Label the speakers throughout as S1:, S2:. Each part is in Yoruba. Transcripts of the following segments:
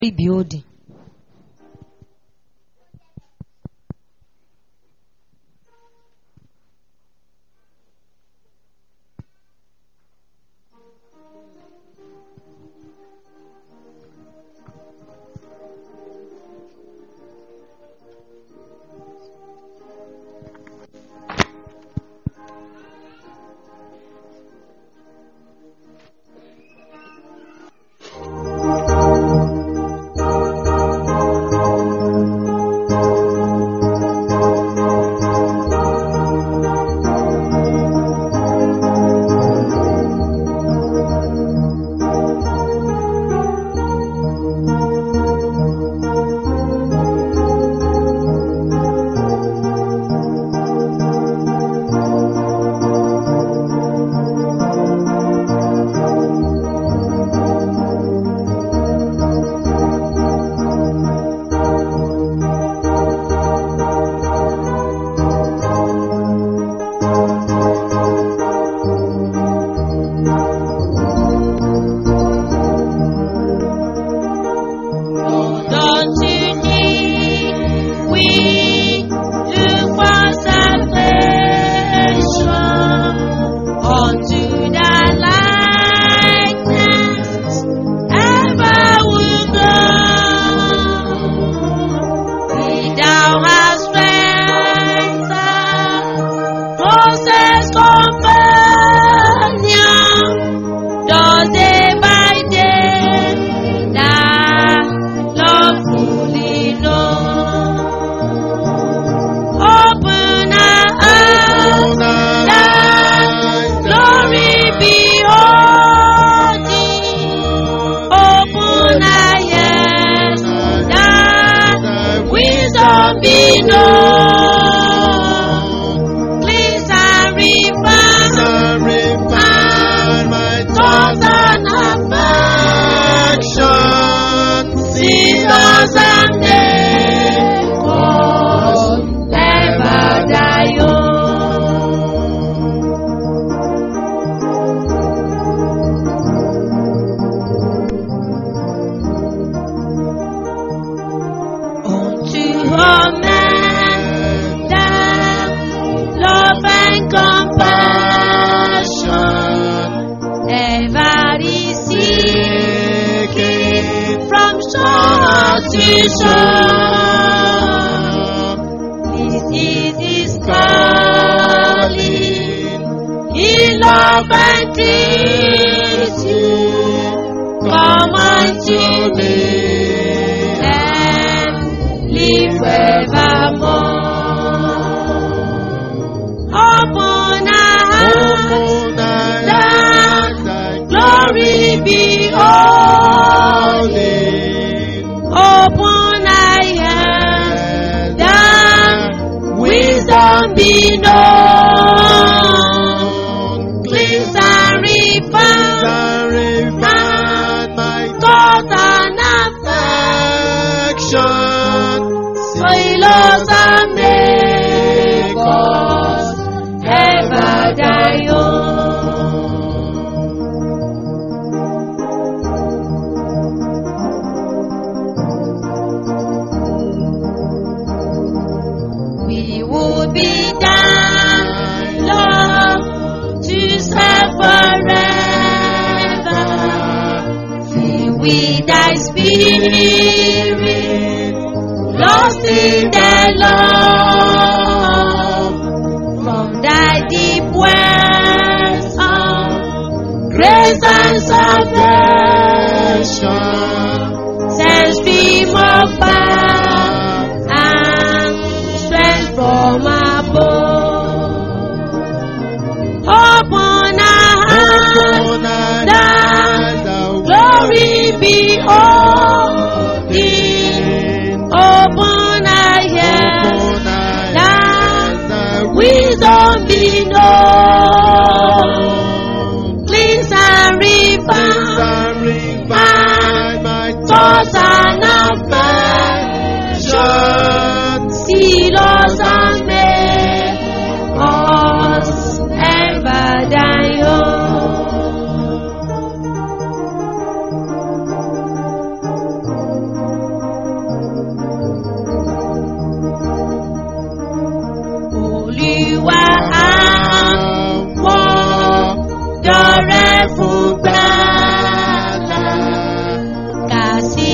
S1: building.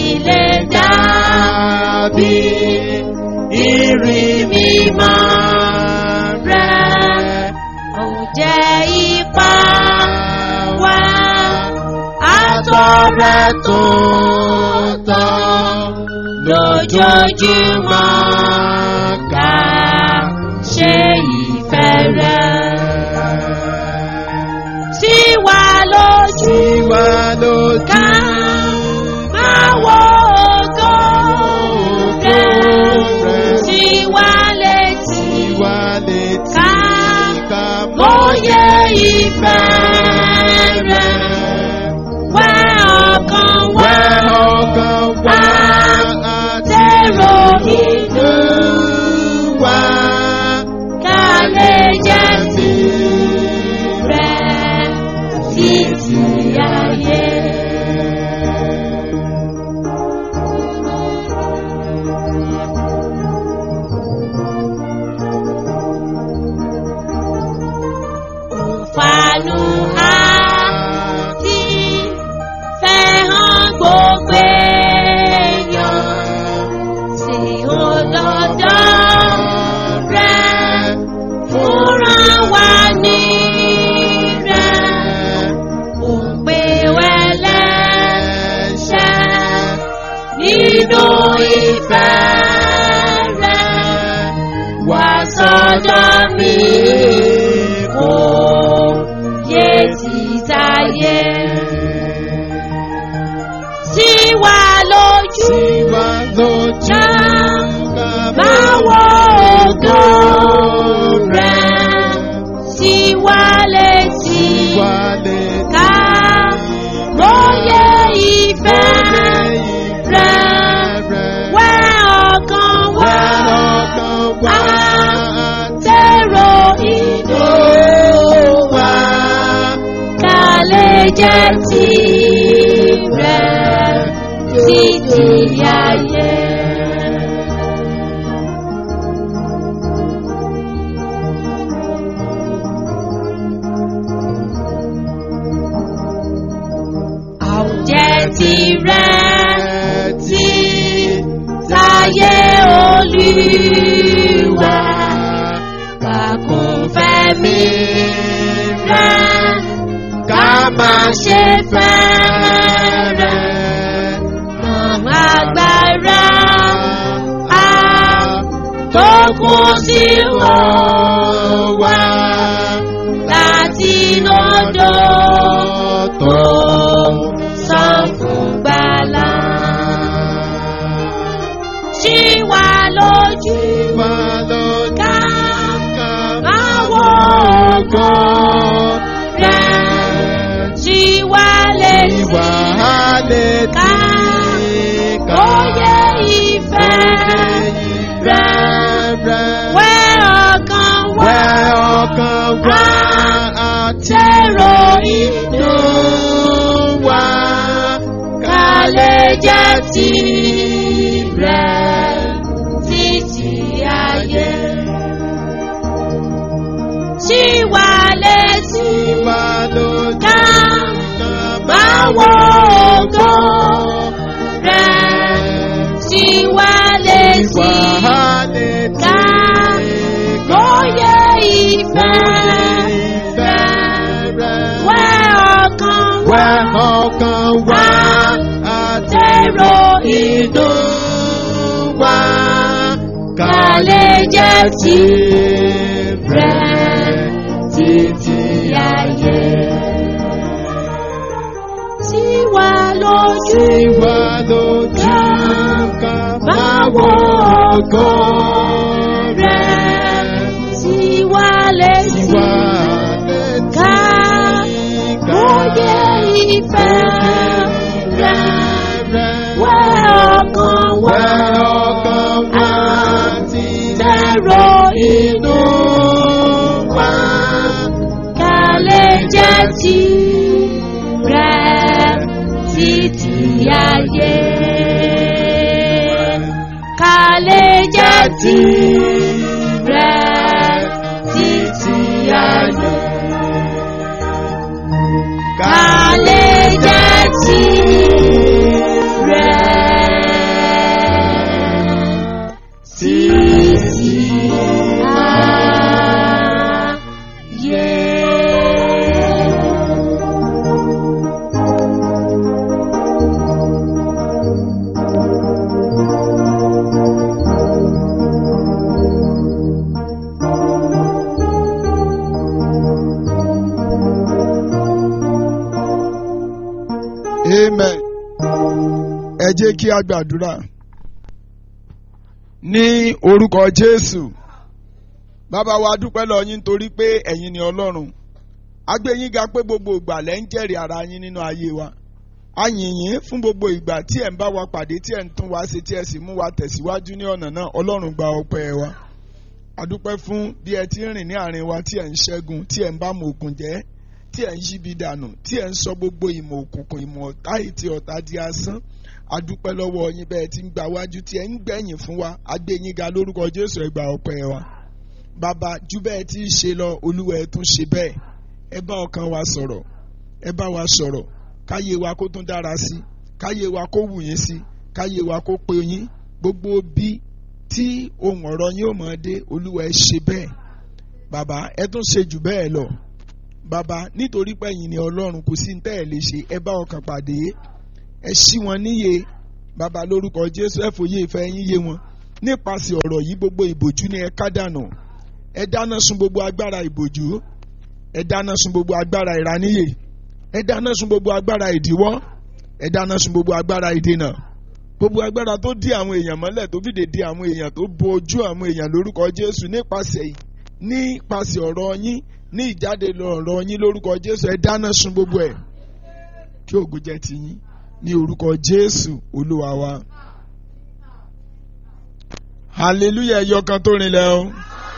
S1: lè dàbí ìrìn mímọ́ rẹ̀. Ó jẹ́ ipá wa àtọ̀rẹ́ tó tọ́ lójoojúmọ́ ká ṣe ìfẹ́ rẹ̀. Sí wa lójú ká máa wo ògo rẹ̀. Sí wa létí ká mọ̀ye ìfẹ́ rẹ̀. Wẹ ọkàn wa àtẹ̀rọ inú wa ká lè jẹ́ tirẹ̀ títí ayé. Òǹfààní àti fẹ́ràn gbogbo èèyàn sí òdodo rẹ̀ fúnra wa ní rẹ̀. Ó ń pè wẹ́lẹ́ṣẹ̀ nínú ìfẹ́ rẹ̀. Wá sọ́dọ̀ mi kò yé títáyé. Sí wa lójú ká máa wo ògo rẹ̀. Sí wa létí ká mọ̀ye ìfẹ́ rẹ̀. Wẹ ọkàn wa àtẹ̀rọ inú wa ká lè jẹ́ tirẹ̀ títí ayé. Àwùjẹ tirẹ̀ tí táyé Olúwa ká kún fẹ́mi rẹ̀ ká má ṣe fẹ́ rẹ̀. Mọ̀ agbára tó kún sí wa láti lọ́dọ̀ tó san fún gbàlà. Sí wa lójú ká máa wo ògo rẹ̀. Sí wa létí ká mọ̀ye ìfẹ́ rẹ̀. Wẹ ọkàn wa àtẹ̀rọ inú wa ká lè jẹ́ tirẹ̀ títí ayé. Sí wa létí ká máa wo ògo rẹ̀. Sí wa létí ká mọ̀ye ìfẹ́ rẹ̀. Wẹ ọkàn wa àtẹ̀rọ inú wa ká lè jẹ́ tirẹ̀ títí ayé. Sí wa lójú ká máa wo ògo rẹ̀. Sí wa létí ká mọ̀ye ìfẹ́ rẹ̀. Wẹ ọkàn wa àtẹ̀rọ inú wa ká lè jẹ́ tirẹ̀ títí ayé. Ká lè jẹ́ tirẹ̀ títí ayé. Ká lè jẹ́ tirẹ̀
S2: jẹ́ kí a gbàdúrà. Ní orúkọ Jésù. Bàbá wa dúpẹ́ lọ yín torí pé ẹ̀yin ni Ọlọ́run. A gbé yín ga pé gbogbo ìgbà lẹ́ ń jẹ́rìí ara yín nínú ayé wa. A yìn yín fún gbogbo ìgbà tí ẹ̀ ń bá wa pàdé, tí ẹ̀ ń tún wa ṣe, tí ẹ̀ sì mú wa tẹ̀síwájú ní ọ̀nà náà. Ọlọ́run gba ọpẹ́ wa. A dúpẹ́ fún bí ẹ ti ń rìn ní àárín wa, tí ẹ̀ ń ṣẹ́gun, tí ẹ̀ ń bá mọ òkun jẹ́, tí ẹ̀ ń yíbi dànù, tí ẹ̀ ń sọ gbogbo ìmọ̀ òkùnkùn, ìmọ̀ ọ̀tá ìtì ọ̀tá di asán. A dúpẹ́ lọ́wọ́ yín bẹ́ẹ̀ tí ń gba wájú, tí ẹ̀ ń gbẹ̀yìn fún wa. A gbé yín ga lórúkọ Jésù, ẹ gba ọpẹ́ wa. Bàbá, ju bẹ́ẹ̀ tí ń ṣe lọ, Olúwa ẹ tún ṣe bẹ́ẹ̀. Ẹ bá ọkàn wa sọ̀rọ̀, ẹ bá wa sọ̀rọ̀, káyé wa kó tún dára sí, káyé wa kó wù yín sí, káyé wa kó pe yín. Gbogbo bí tí ohun ọ̀rọ̀ yín ò mọ̀ dé, Olúwa ẹ ṣe bẹ́ẹ̀. Bàbá, ẹ tún ṣe jù bẹ́ẹ̀ lọ. Bàbá, nítorí pé ẹ̀yin ni Ọlọ́run, kò sí ní tẹ́ ẹ lè ṣe. Ẹ bá ọkàn pàdé, ẹ ṣí wọn níyè. Bàbá, lórúkọ Jésù, ẹ fòye ìfẹ́ yín yé wọn. Nípasẹ̀ ọ̀rọ̀ yìí, gbogbo ìbòjú ni ẹ ká dànù. Ẹ dáná sun gbogbo agbára ìbòjú. Ẹ dáná sun gbogbo agbára ìraníyè. Ẹ dáná sun gbogbo agbára ìdíwọ́. Ẹ dáná sun gbogbo agbára ìdènà. Gbogbo agbára tó dí àwọn èèyàn mọ́lẹ̀, tó fìdè dí àwọn èèyàn, tó bo ojú àwọn èèyàn lórúkọ Jésù nípasẹ̀ ọ̀rọ̀ yín, ní ìjáde ọ̀rọ̀ yín lórúkọ Jésù. Ẹ dáná sun gbogbo ẹ̀. Kí ògo jẹ́ ti yín ní orúkọ Jésù Olúwa wa. Hallelujah, ẹyọ kan tó rinlẹ̀ o.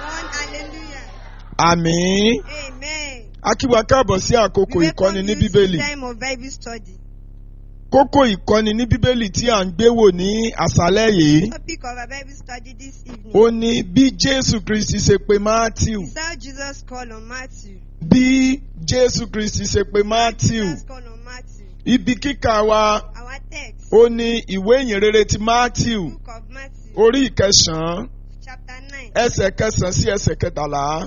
S2: Àmín. A kí wa káàbọ̀ sí àkókò ìkọ́ni ní Bíbélì. Kókó ìkọ́ni ní Bíbélì tí à ń gbé wò ní àṣálẹ́ yìí. Ó ní bí Jésù Kristi ṣe pe Mátíù. Bí Jésù Kristi ṣe pe Mátíù. Ibi kíkà wa ó ní ìwé ìyìnrere ti Mátíù orí ìkẹsàn-án ẹsẹ̀ kẹsàn-án sí ẹsẹ̀ kẹtàlá.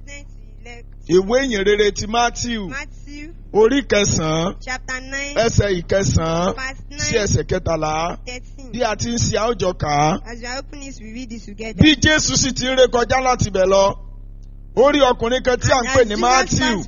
S2: Ìwé ìyìnrere ti Mátíù orí kẹsàn-án ẹsẹ̀ ìkẹsàn-án sí ẹsẹ̀ kẹtàlá. Bí a ti ń ṣe àwùjọ kà á. Bí Jésù sì ti ń ré kọjá láti bẹ̀ lọ, ó rí ọkùnrin kan tí à ń pè ní Mátíù.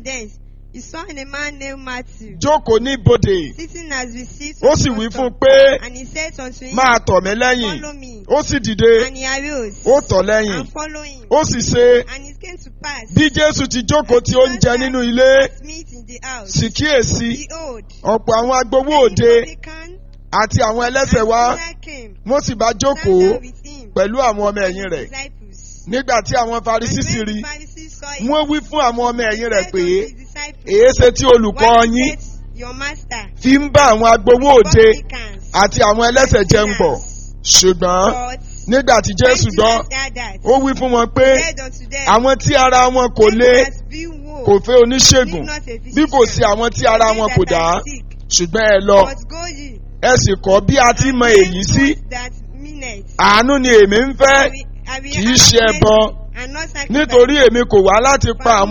S1: He saw a man named Matthew
S2: jókòó ní ibodè.
S1: sitting as we sit
S2: Ó sì wí fún un pé
S1: and he said unto him,
S2: máa tọ̀ mí lẹ́yìn.
S1: follow me.
S2: Ó sì dìde,
S1: And he arose
S2: ó tọ̀ lẹ́yìn.
S1: and follow him.
S2: Ó sì ṣe
S1: And it came to pass
S2: bí Jésù ti jókòó tí ó ń jẹ nínú ilé.
S1: at meat in the house.
S2: Sì kíyèsí
S1: Behold,
S2: ọ̀pọ̀ àwọn agbowó
S1: many
S2: òde
S1: publicans
S2: àti àwọn ẹlẹ́ṣẹ̀
S1: and
S2: wá.
S1: sinners came,
S2: Wọ́n sì bá
S1: sat
S2: jókòó
S1: down with him
S2: pẹ̀lú àwọn ọmọ
S1: and
S2: ẹ̀yìn
S1: his
S2: rẹ̀.
S1: disciples.
S2: Nígbà tí àwọn
S1: And
S2: Farisí sì
S1: when
S2: rí,
S1: the Pharisees saw it,
S2: wọ́n wí fún àwọn ọmọ
S1: they
S2: ẹ̀yìn rẹ̀
S1: said
S2: pé
S1: unto his disciples,
S2: èéṣe tí olùkọ́
S1: why
S2: yín
S1: doth your master
S2: fi ń bá àwọn agbowó òde
S1: publicans
S2: àti àwọn ẹlẹ́ṣẹ̀ jẹun pọ̀. Ṣùgbọ́n
S1: but
S2: nígbà tí Jésù
S1: when
S2: gbọ́,
S1: Jesus heard that,
S2: ó wí fún wọn pé
S1: he said unto them,
S2: àwọn tí ara wọn kò
S1: "Them
S2: lé
S1: that be woe,
S2: kò fẹ́ oníṣègùn
S1: need not a
S2: bí kò sí
S1: physician,
S2: àwọn tí ara
S1: but
S2: wọn
S1: they
S2: kò
S1: that
S2: dá.
S1: are sick.
S2: Ṣùgbọ́n ẹ lọ,
S1: But go ye,
S2: ẹ sì kọ́ bí a ti mọ
S1: and
S2: èyí sí.
S1: them that mean it.
S2: Àánú ni èmi ń fẹ́, kì í ṣe ẹbọ.
S1: And not sacrifice.
S2: Nítorí èmi kò wá láti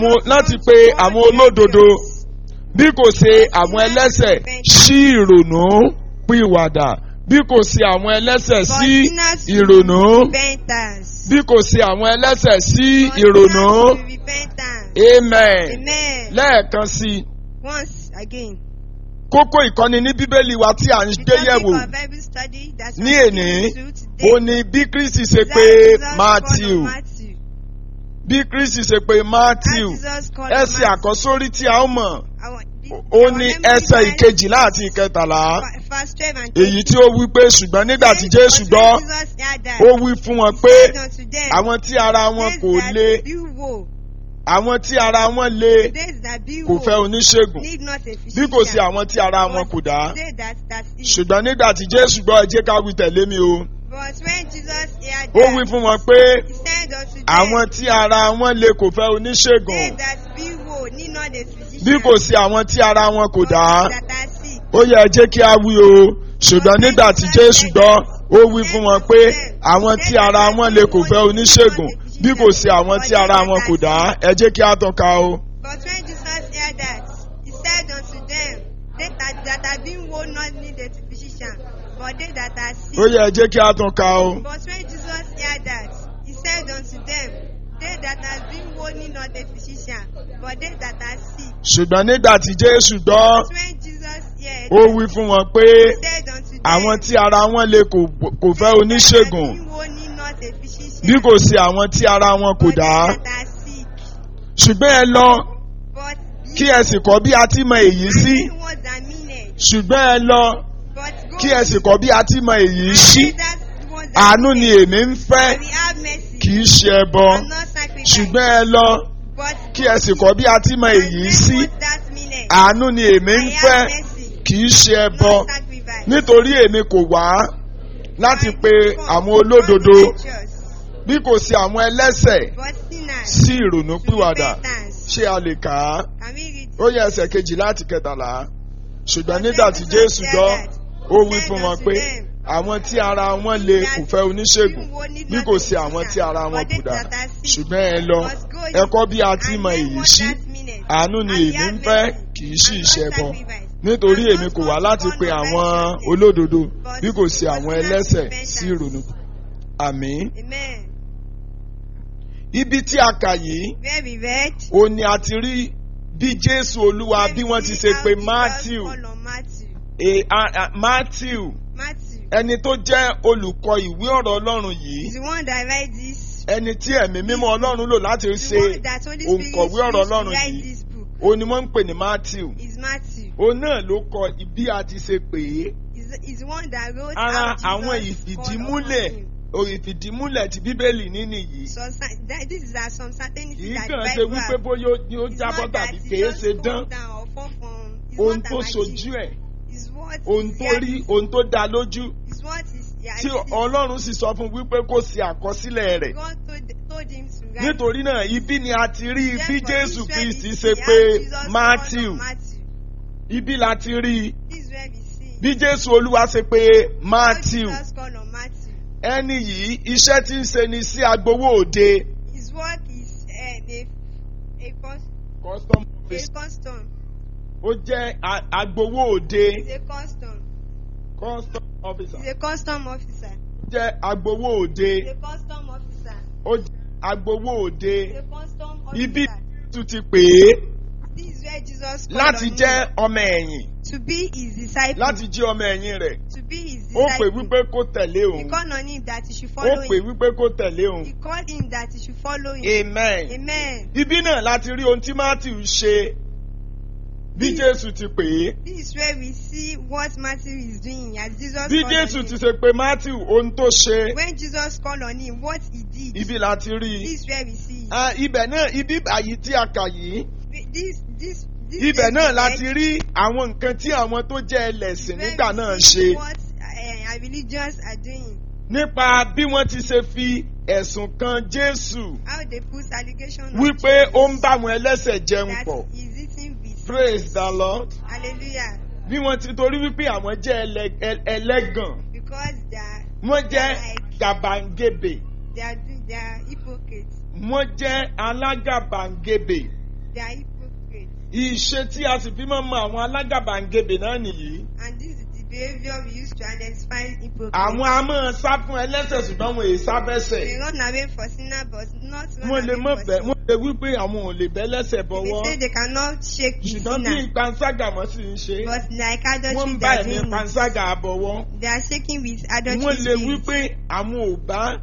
S2: pe àwọn olódodo bí kò ṣe àwọn ẹlẹ́ṣẹ̀ sí ìrònú pìwàdà, bí kò ṣe àwọn ẹlẹ́ṣẹ̀ sí ìrònú,
S1: Repentance.
S2: bí kò ṣe àwọn ẹlẹ́ṣẹ̀ sí
S1: But
S2: ìrònú.
S1: sinners to repentance.
S2: Amen.
S1: Amen.
S2: Lẹ́ẹ̀kan sí i,
S1: Once again.
S2: kókó ìkọ́ni ní Bíbélì wa tí à ń
S1: The
S2: gbé
S1: topic
S2: yẹ̀wò
S1: of Bible study that
S2: ní
S1: we are
S2: èní,
S1: going to today
S2: ó ní bí Kristi ṣe
S1: is
S2: pé
S1: that Jesus
S2: Mátíù.
S1: called on Matthew.
S2: Bí Kristi ṣe pé Mátíù.
S1: As Jesus called on
S2: Ẹsẹ̀
S1: Matthew.
S2: àkọ́sórí tí a ó mọ̀,
S1: Our
S2: ó ní
S1: memory
S2: ẹsẹ̀
S1: verse,
S2: ìkejìlá àti ìkẹtàlá.
S1: verse 12 and
S2: Èyí tí ó wí pé ṣùgbọ́n nígbà tí Jésù
S1: But
S2: gbọ́,
S1: when Jesus heard that,
S2: ó wí fún wọn
S1: he
S2: pé
S1: said unto them,
S2: àwọn tí ara wọn
S1: "These
S2: kò
S1: that
S2: lé,
S1: be woe,
S2: àwọn tí ara wọn lé
S1: these that be
S2: kò fẹ́
S1: woe,
S2: oníṣègùn
S1: need not a
S2: bí
S1: physician,
S2: kò sí àwọn tí ara wọn kò dá.
S1: they that is.
S2: Ṣùgbọ́n nígbà tí Jésù gbọ́, ẹ jẹ́ ká wí tẹ̀lé mi o.
S1: But when Jesus heard
S2: Ó wí
S1: that,
S2: fún wọn pé
S1: he said unto them,
S2: àwọn tí ara wọn lé kò fẹ́
S1: they
S2: oníṣègùn
S1: that be woe need not a physician,
S2: bí kò sí àwọn tí ara wọn kò
S1: but
S2: dá.
S1: they that are sick.
S2: Ó yẹ ẹ jẹ́ kí a wí o. Ṣùgbọ́n nígbà tí Jésù gbọ́, ó wí fún wọn pé àwọn tí ara wọn lé kò fẹ́ oníṣègùn bí kò sí àwọn tí ara wọn kò dá. Ẹ jẹ́ kí a tàn ká o.
S1: But when Jesus heard that, he said unto them, they that are being woe not need a physician, but they that are sick.
S2: Ó yẹ ẹ jẹ́ kí a tàn ká o.
S1: But when Jesus heard that, he said unto them, they that are being woe need not a physician, but they that are sick.
S2: Ṣùgbọ́n nígbà tí Jésù gbọ́,
S1: But when Jesus heard,
S2: ó wí fún wọn pé
S1: he said unto
S2: àwọn tí ara wọn le kò fẹ́ oníṣègùn bí kò sí àwọn tí ara wọn kò dá. Ṣùgbọ́n ẹ lọ kí ẹ sì kọ́ bí a ti mọ èyí sí. Ṣùgbọ́n ẹ lọ kí ẹ sì kọ́ bí a ti mọ èyí sí. Àánú ni èmi ń fẹ́ kì í ṣe ẹbọ. Ṣùgbọ́n ẹ lọ kí ẹ sì kọ́ bí a ti mọ èyí sí. Àánú ni èmi ń fẹ́ kì í ṣe ẹbọ. Nítorí èmi kò wá láti pe àwọn olódodo bí kò sí àwọn ẹlẹ́ṣẹ̀ sí ìrònúpìwàdà. Ṣé a lè kà á? Ó yẹ ẹsẹ̀ 2 láti 13. Ṣùgbọ́n nígbà tí Jésù gbọ́, ó wí fún wọn pé àwọn tí ara wọn le kò fẹ́ oníṣègùn bí kò sí àwọn tí ara wọn kò dá. Ṣùgbọ́n ẹ lọ ẹ kọ́ bí a ti mọ èyí sí. Àánú ni èmi ń fẹ́ kì í sì ṣe ẹbọ. Nítorí èmi kò wá láti pe àwọn olódodo bí kò sí àwọn ẹlẹ́ṣẹ̀ sí ìrònú. Àmín. Ibi tí a kà yìí, ó ní a ti rí bí Jésù Olúwa bí wọ́n ti ṣe pè Matthew ẹni tó jẹ́ olùkọ́ ìwé ọ̀rọ̀ Ọlọ́run yìí, ẹni tí ẹ̀mí mímọ́ Ọlọ́run lò láti ṣe òǹkọ̀wé ọ̀rọ̀ Ọlọ́run yìí, ó ní wọ́n ń pè ní Matthew. Òun náà ló kọ bí a ti ṣe pè é. Ara àwọn ìfìdímúlẹ̀ tí Bíbélì ní nìyí. Kìí kàn ṣe wípé bóyá ó jábọ́ tàbí kìí ṣe dán. Ohun tó ṣojú ẹ̀, ohun tó rí, ohun tó dá lójú. Tí Ọlọ́run sì sọ fún wípé kó ṣe àkọsílẹ̀ rẹ̀. Nítorí náà ibi ni a ti rí bí Jésù Kristi ṣe pè Matthew. Ibi la ti rí bí Jésù Olúwa ṣe pè Matthew. Ẹni yìí iṣẹ́ tí ń ṣe ni sí agbowó òde.
S1: His work is
S2: Custom officer. Ó jẹ́ agbowó òde.
S1: He's a
S2: Custom officer.
S1: He's a custom officer.
S2: Ó jẹ́ agbowó òde.
S1: He's a custom officer.
S2: Ó jẹ́ agbowó òde.
S1: He's a custom officer.
S2: Ibi tún ti pè é.
S1: This is where Jesus called
S2: Láti
S1: on
S2: jẹ́
S1: him
S2: ọmọ ẹ̀yìn.
S1: to be his disciple.
S2: Láti jẹ́ ọmọ ẹ̀yìn rẹ̀.
S1: To be his
S2: Ó pè
S1: disciple.
S2: wípé kó tẹ̀lé
S1: He
S2: òun.
S1: called on him that he should
S2: Ó
S1: follow
S2: pè
S1: him.
S2: wípé kó tẹ̀lé òun.
S1: He called him that he should follow him.
S2: Amen.
S1: Amen.
S2: Ibi náà láti rí ohun tí Matthew ṣe bí Jésù ti pè é.
S1: This is where we see what Matthew is doing as Jesus
S2: Bí
S1: called
S2: Jésù
S1: on
S2: ti
S1: him.
S2: ṣe pè Matthew ohun tó ṣe.
S1: When Jesus called on him, what he did.
S2: Ibi láti rí.
S1: This is where we see.
S2: Ibẹ̀ náà ibi àyí tí a kà yìí.
S1: This
S2: Ibẹ̀ náà láti rí àwọn nǹkan tí àwọn tó jẹ́ ẹlẹ́sìn nígbà náà ṣe.
S1: What our religions are doing.
S2: Nípa bí wọ́n ti ṣe fi ẹ̀sùn kan Jésù
S1: How they put allegation on
S2: wípé
S1: Jesus
S2: ó ń bá àwọn ẹlẹ́sẹ̀ jẹun
S1: that
S2: pọ̀.
S1: he is eating with.
S2: Praise the Lord.
S1: Hallelujah.
S2: Bí wọ́n ti torí wípé àwọn jẹ́ ẹlẹ́gàn.
S1: Because
S2: Wọ́n jẹ́ gàbàǹgebè.
S1: they are hypocrites.
S2: Wọ́n jẹ́ alágàbàǹgebè.
S1: They are hypocrites.
S2: Ìṣe tí a sì fi máa mọ àwọn alágàbàǹgebè náà nìyí.
S1: And this is the behavior we use to identify hypocrites.
S2: Àwọn a máa sá fún ẹlẹ́sẹ̀ ṣùgbọ́n wọn èyí sá
S1: They
S2: fẹ́sẹ̀.
S1: run away for sinner but not run
S2: Wọ́n lè mọ̀
S1: away for
S2: bẹ́ẹ̀
S1: sin.
S2: wọ́n lè wí pé àwọn ò lè bẹ́ lẹ́sẹ̀
S1: They
S2: bọ́wọ́.
S1: say they cannot shake the
S2: Ṣùgbọ́n bí
S1: sinner.
S2: panṣágà wọ́n sì ń ṣe.
S1: But like
S2: Wọ́n
S1: adultery
S2: ń
S1: they
S2: bá
S1: are
S2: ẹ̀mí
S1: doing it.
S2: panṣágà bọ̀wọ́.
S1: They are shaking with
S2: Wọ́n
S1: adultery
S2: lè wí
S1: spirit.
S2: pé àwọn ò bá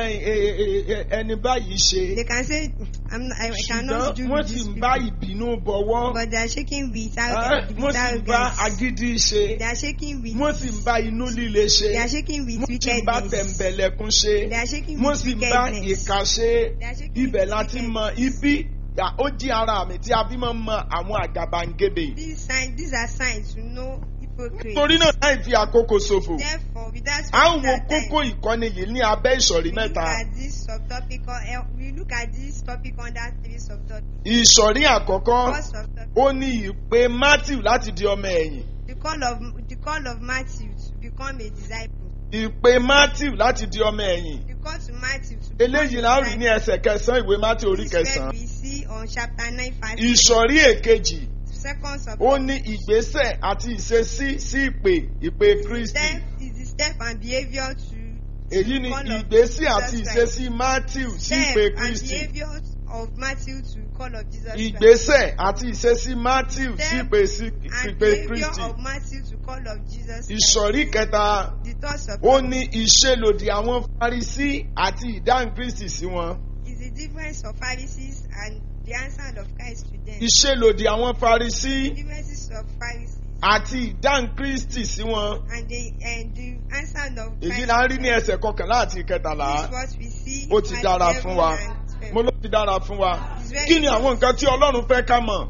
S2: ẹni báyìí ṣe.
S1: They can say I cannot do
S2: Ṣùgbọ́n wọ́n
S1: with
S2: sì
S1: these
S2: ń bá
S1: people.
S2: ìbínú bọ̀wọ́.
S1: But they are shaking with
S2: Wọ́n sì ń bá
S1: arrogance.
S2: agídí ṣe.
S1: They are shaking with.
S2: Wọ́n sì ń bá inú líle ṣe.
S1: They are shaking with
S2: Wọ́n sì ń bá
S1: wickedness.
S2: tẹ̀m̀bẹ̀lẹ̀kún ṣe.
S1: They are shaking
S2: Wọ́n
S1: with
S2: sì ń bá
S1: wickedness.
S2: ìkà ṣe.
S1: They are shaking
S2: Ibẹ̀
S1: with
S2: láti mọ
S1: wickedness.
S2: ibi ó jí ara mi tí a fi máa ń mọ àwọn àgàbàǹgebè.
S1: These are signs to know hypocrite.
S2: Torí náà láì fi àkókò ṣòfò.
S1: Therefore, without
S2: À ń
S1: wasting
S2: wo
S1: our time,
S2: kókó ìkọ́ni yìí ní abẹ́ ìsọ̀rí
S1: we look
S2: mẹ́ta.
S1: at this subtopic we look at this topic under 3 subtopics.
S2: Ìsọ̀rí àkọ́kọ́
S1: First subtopic,
S2: ó ní ìpè Matthew láti di ọmọ ẹ̀yìn.
S1: the call of Matthew to become a disciple.
S2: Ìpè Matthew láti di ọmọ ẹ̀yìn.
S1: The call to Matthew to become
S2: Eléyìí la ó rí ní ẹsẹ̀ kẹsàn-án ìwé Matthew orí
S1: This where
S2: kẹsàn-án.
S1: we see on chapter 9, 5.
S2: Ìsọ̀rí èkejì
S1: Second
S2: ó
S1: subtopic.
S2: ní ìgbésẹ̀ àti ìṣesí sí ìpè Kristi.
S1: Is the step and behavior to
S2: Èyí ni
S1: call of
S2: ìgbésí
S1: Jesus
S2: àti
S1: Christ.
S2: ìṣesí Matthew sí
S1: Step
S2: ìpè
S1: and
S2: Kristi.
S1: behavior of Matthew to call of Jesus Christ.
S2: ìgbésẹ̀ àti ìṣesí Matthew sí
S1: Step
S2: ìpè
S1: and
S2: Kristi.
S1: behavior of Matthew to call of Jesus Christ.
S2: ìsọ̀rí kẹta
S1: The thoughts of
S2: ó ní ìṣelòdì àwọn Farisí àti ìdáhùn Kristi sí wọn.
S1: is the difference of Pharisees and the answer of Christ to them.
S2: ìṣelòdì àwọn Farisí
S1: Differences of Pharisees
S2: àti ìdáhùn Kristi sí wọn.
S1: and the answer of Christ.
S2: èyí la ń rí ní ẹsẹ̀ kọkànlá àti ìkẹtàlá.
S1: This is what we see.
S2: Ó ti
S1: in
S2: dára
S1: Matthew
S2: fún wa.
S1: 11 and 12.
S2: Mo ló ti dára fún wa.
S1: It's very
S2: Kí ni àwọn nǹkan tí Ọlọ́run fẹ́ ká mọ̀?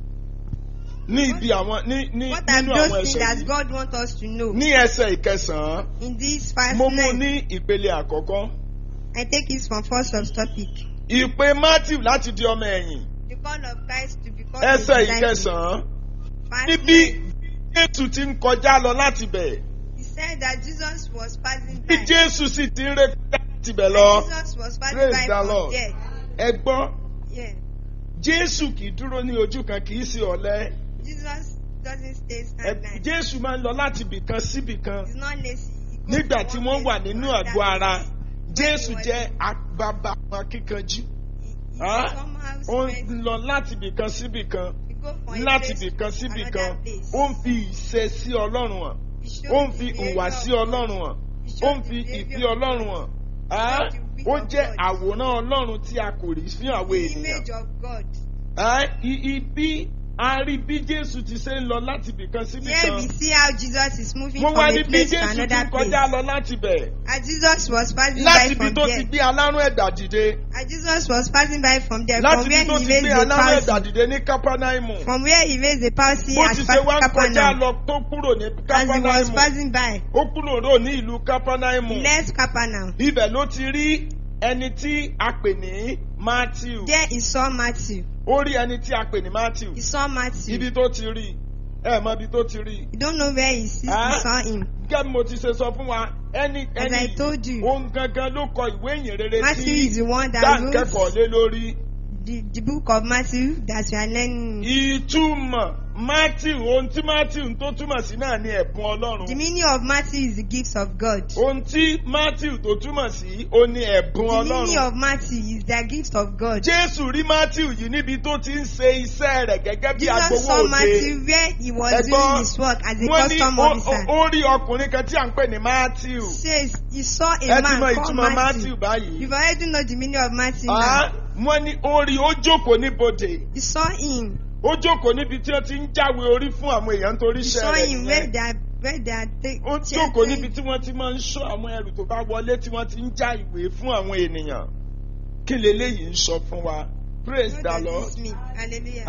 S2: Ní ibi àwọn
S1: What are
S2: nínú àwọn
S1: those things
S2: ẹsẹ̀
S1: that
S2: yìí.
S1: God wants us to know?
S2: Ní ẹsẹ̀ ìkẹsàn-án,
S1: In this first
S2: mo mú
S1: line,
S2: ní ìpele àkọ́kọ́.
S1: I take it from first subtopic.
S2: Ìpè Matthew láti di ọmọ ẹ̀yìn.
S1: The call of Christ to become
S2: Ẹsẹ̀
S1: a disciple.
S2: ìkẹsàn-án.
S1: First
S2: Níbi
S1: line,
S2: Jésù ti ń kọjá lọ láti bẹ̀.
S1: he said that Jesus was passing
S2: Bí
S1: by.
S2: Jésù sì ti ń ré kọjá láti bẹ̀
S1: And
S2: lọ.
S1: Jesus was passing
S2: Praise
S1: by
S2: the
S1: from
S2: Lord.
S1: there.
S2: Ẹ gbọ́,
S1: Yeah.
S2: Jésù kì í dúró ní ojú kan, kì í ṣe ọ̀lẹ.
S1: Jesus doesn't stay stagnant.
S2: Jésù máa ń lọ láti ibìkan síbìkan.
S1: He's not lazy. He goes
S2: Nígbà
S1: from
S2: tí
S1: one
S2: wọ́n wà
S1: place to
S2: nínú
S1: another
S2: àgọ́ ara,
S1: place.
S2: Jésù jẹ́ bàbá àwọn akíkanjú.
S1: He
S2: Ah,
S1: somehow
S2: Ó
S1: spends-
S2: ń lọ láti ibìkan síbìkan,
S1: he go from a
S2: láti
S1: place
S2: ibìkan
S1: to
S2: síbìkan.
S1: another place.
S2: Ó ń fi ìṣe sí Ọlọ́run hàn.
S1: He shows
S2: Ó ń
S1: the
S2: fi
S1: behavior
S2: ìwà
S1: of
S2: sí
S1: God.
S2: Ọlọ́run hàn.
S1: He shows
S2: Ó ń
S1: the
S2: fi
S1: behavior
S2: ìfẹ́
S1: of
S2: Ọlọ́run hàn. Ah, Ó jẹ́ àwòrán Ọlọ́run tí a kò rí fún àwọn
S1: The
S2: ènìyàn.
S1: image of God.
S2: Ibi a rí bí Jésù ti ṣe ń lọ láti ibìkan
S1: Here
S2: síbìkan.
S1: we see how Jesus is moving
S2: Wọ́n
S1: from
S2: wá
S1: a
S2: ní bí
S1: place to
S2: Jésù ti
S1: another
S2: kọjá
S1: place.
S2: lọ láti bẹ̀.
S1: As Jesus was passing
S2: Láti
S1: by
S2: ibi
S1: from
S2: tó ti
S1: there.
S2: gbé alárùn ẹ̀dà dìde.
S1: As Jesus was passing by from there.
S2: Láti
S1: From
S2: ibi
S1: where
S2: tó
S1: he
S2: ti gbé
S1: raised the
S2: alárùn ẹ̀dà
S1: palsy.
S2: dìde ní Kápánáímù.
S1: From where he raised the palsy
S2: Bó
S1: as
S2: ti
S1: far
S2: ṣe wá
S1: as
S2: kọjá
S1: Capernaum.
S2: lọ tó kúrò ní
S1: As he was
S2: Kápánáímù.
S1: passing by.
S2: Ó kúrò rò ní ìlú Kápánáímù.
S1: He left Capernaum.
S2: Ibẹ̀ ló ti rí ẹni tí a pè ní Matthew.
S1: There he saw Matthew.
S2: Ó rí ẹni tí a pè ní Matthew.
S1: He saw Matthew.
S2: Ibi tó ti rí. Ẹ mọ ibi tó ti rí.
S1: You don't know where he sees.
S2: Ah.
S1: He saw him.
S2: Gẹ́gẹ́ bí mo ti ṣe sọ fún wa, ẹni
S1: As I told you.
S2: òun gangan ló kọ ìwé ìyìn rere
S1: Matthew
S2: tí
S1: is the one that
S2: dáńkẹ́kọ̀ọ́
S1: wrote
S2: lé lórí.
S1: the book of Matthew that we are learning.
S2: Ìtumọ̀ Matthew, ohun tí Matthew tó túmọ̀ sí náà ni ẹ̀bùn
S1: The
S2: Ọlọ́run.
S1: meaning of Matthew is the gifts of God.
S2: Ohun tí Matthew tó túmọ̀ sí, ó ní ẹ̀bùn
S1: The meaning
S2: Ọlọ́run.
S1: of Matthew is the gift of God.
S2: Jésù rí Matthew yìí níbi tó ti ń ṣe iṣẹ́ rẹ̀ gẹ́gẹ́ bí
S1: Jesus saw
S2: agbowó òde.
S1: Matthew where he was
S2: Ẹ̀gbọ́n,
S1: doing his work as a
S2: Wọ́n ní
S1: custom officer.
S2: ó rí ọkùnrin kan tí à ń pè ní Matthew.
S1: Says he saw a
S2: Ẹ ti
S1: man
S2: mọ
S1: called
S2: ìtumọ̀
S1: Matthew.
S2: Matthew báyìí.
S1: You've already know the meaning of Matthew
S2: Ah,
S1: now.
S2: Wọ́n ní ó rí ó jókòó níbodè.
S1: You saw him.
S2: Ó jókòó níbi tí wọ́n ti ń jáwé orí fún àwọn èèyàn nítorí
S1: You
S2: iṣẹ́
S1: saw
S2: rẹ̀
S1: him where
S2: nìyẹn.
S1: they are
S2: Ó jókòó níbi tí wọ́n ti máa ń ṣọ́ àwọn ẹrù tó bá wọlé tí wọ́n ti ń já ìwé fún àwọn ènìyàn. Kí leléyìí ń sọ fún wa? Praise
S1: What
S2: the
S1: does
S2: Lord.
S1: this mean? Hallelujah.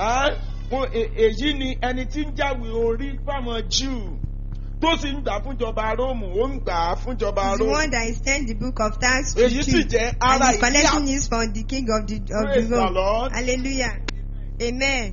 S2: Èyí ni ẹni tí ń jáwé orí fáwọn Júù tó sì ń gbà fúnjọba Róòmù, ó ń gbà á fúnjọba
S1: He's the
S2: Róòmù.
S1: one that is sent the book of tax to
S2: Èyí sì
S1: Jew.
S2: jẹ́
S1: And
S2: ara
S1: he's collecting
S2: ìyá.
S1: this from the king of the
S2: Praise the
S1: Rome.
S2: Lord.
S1: Hallelujah. Amen.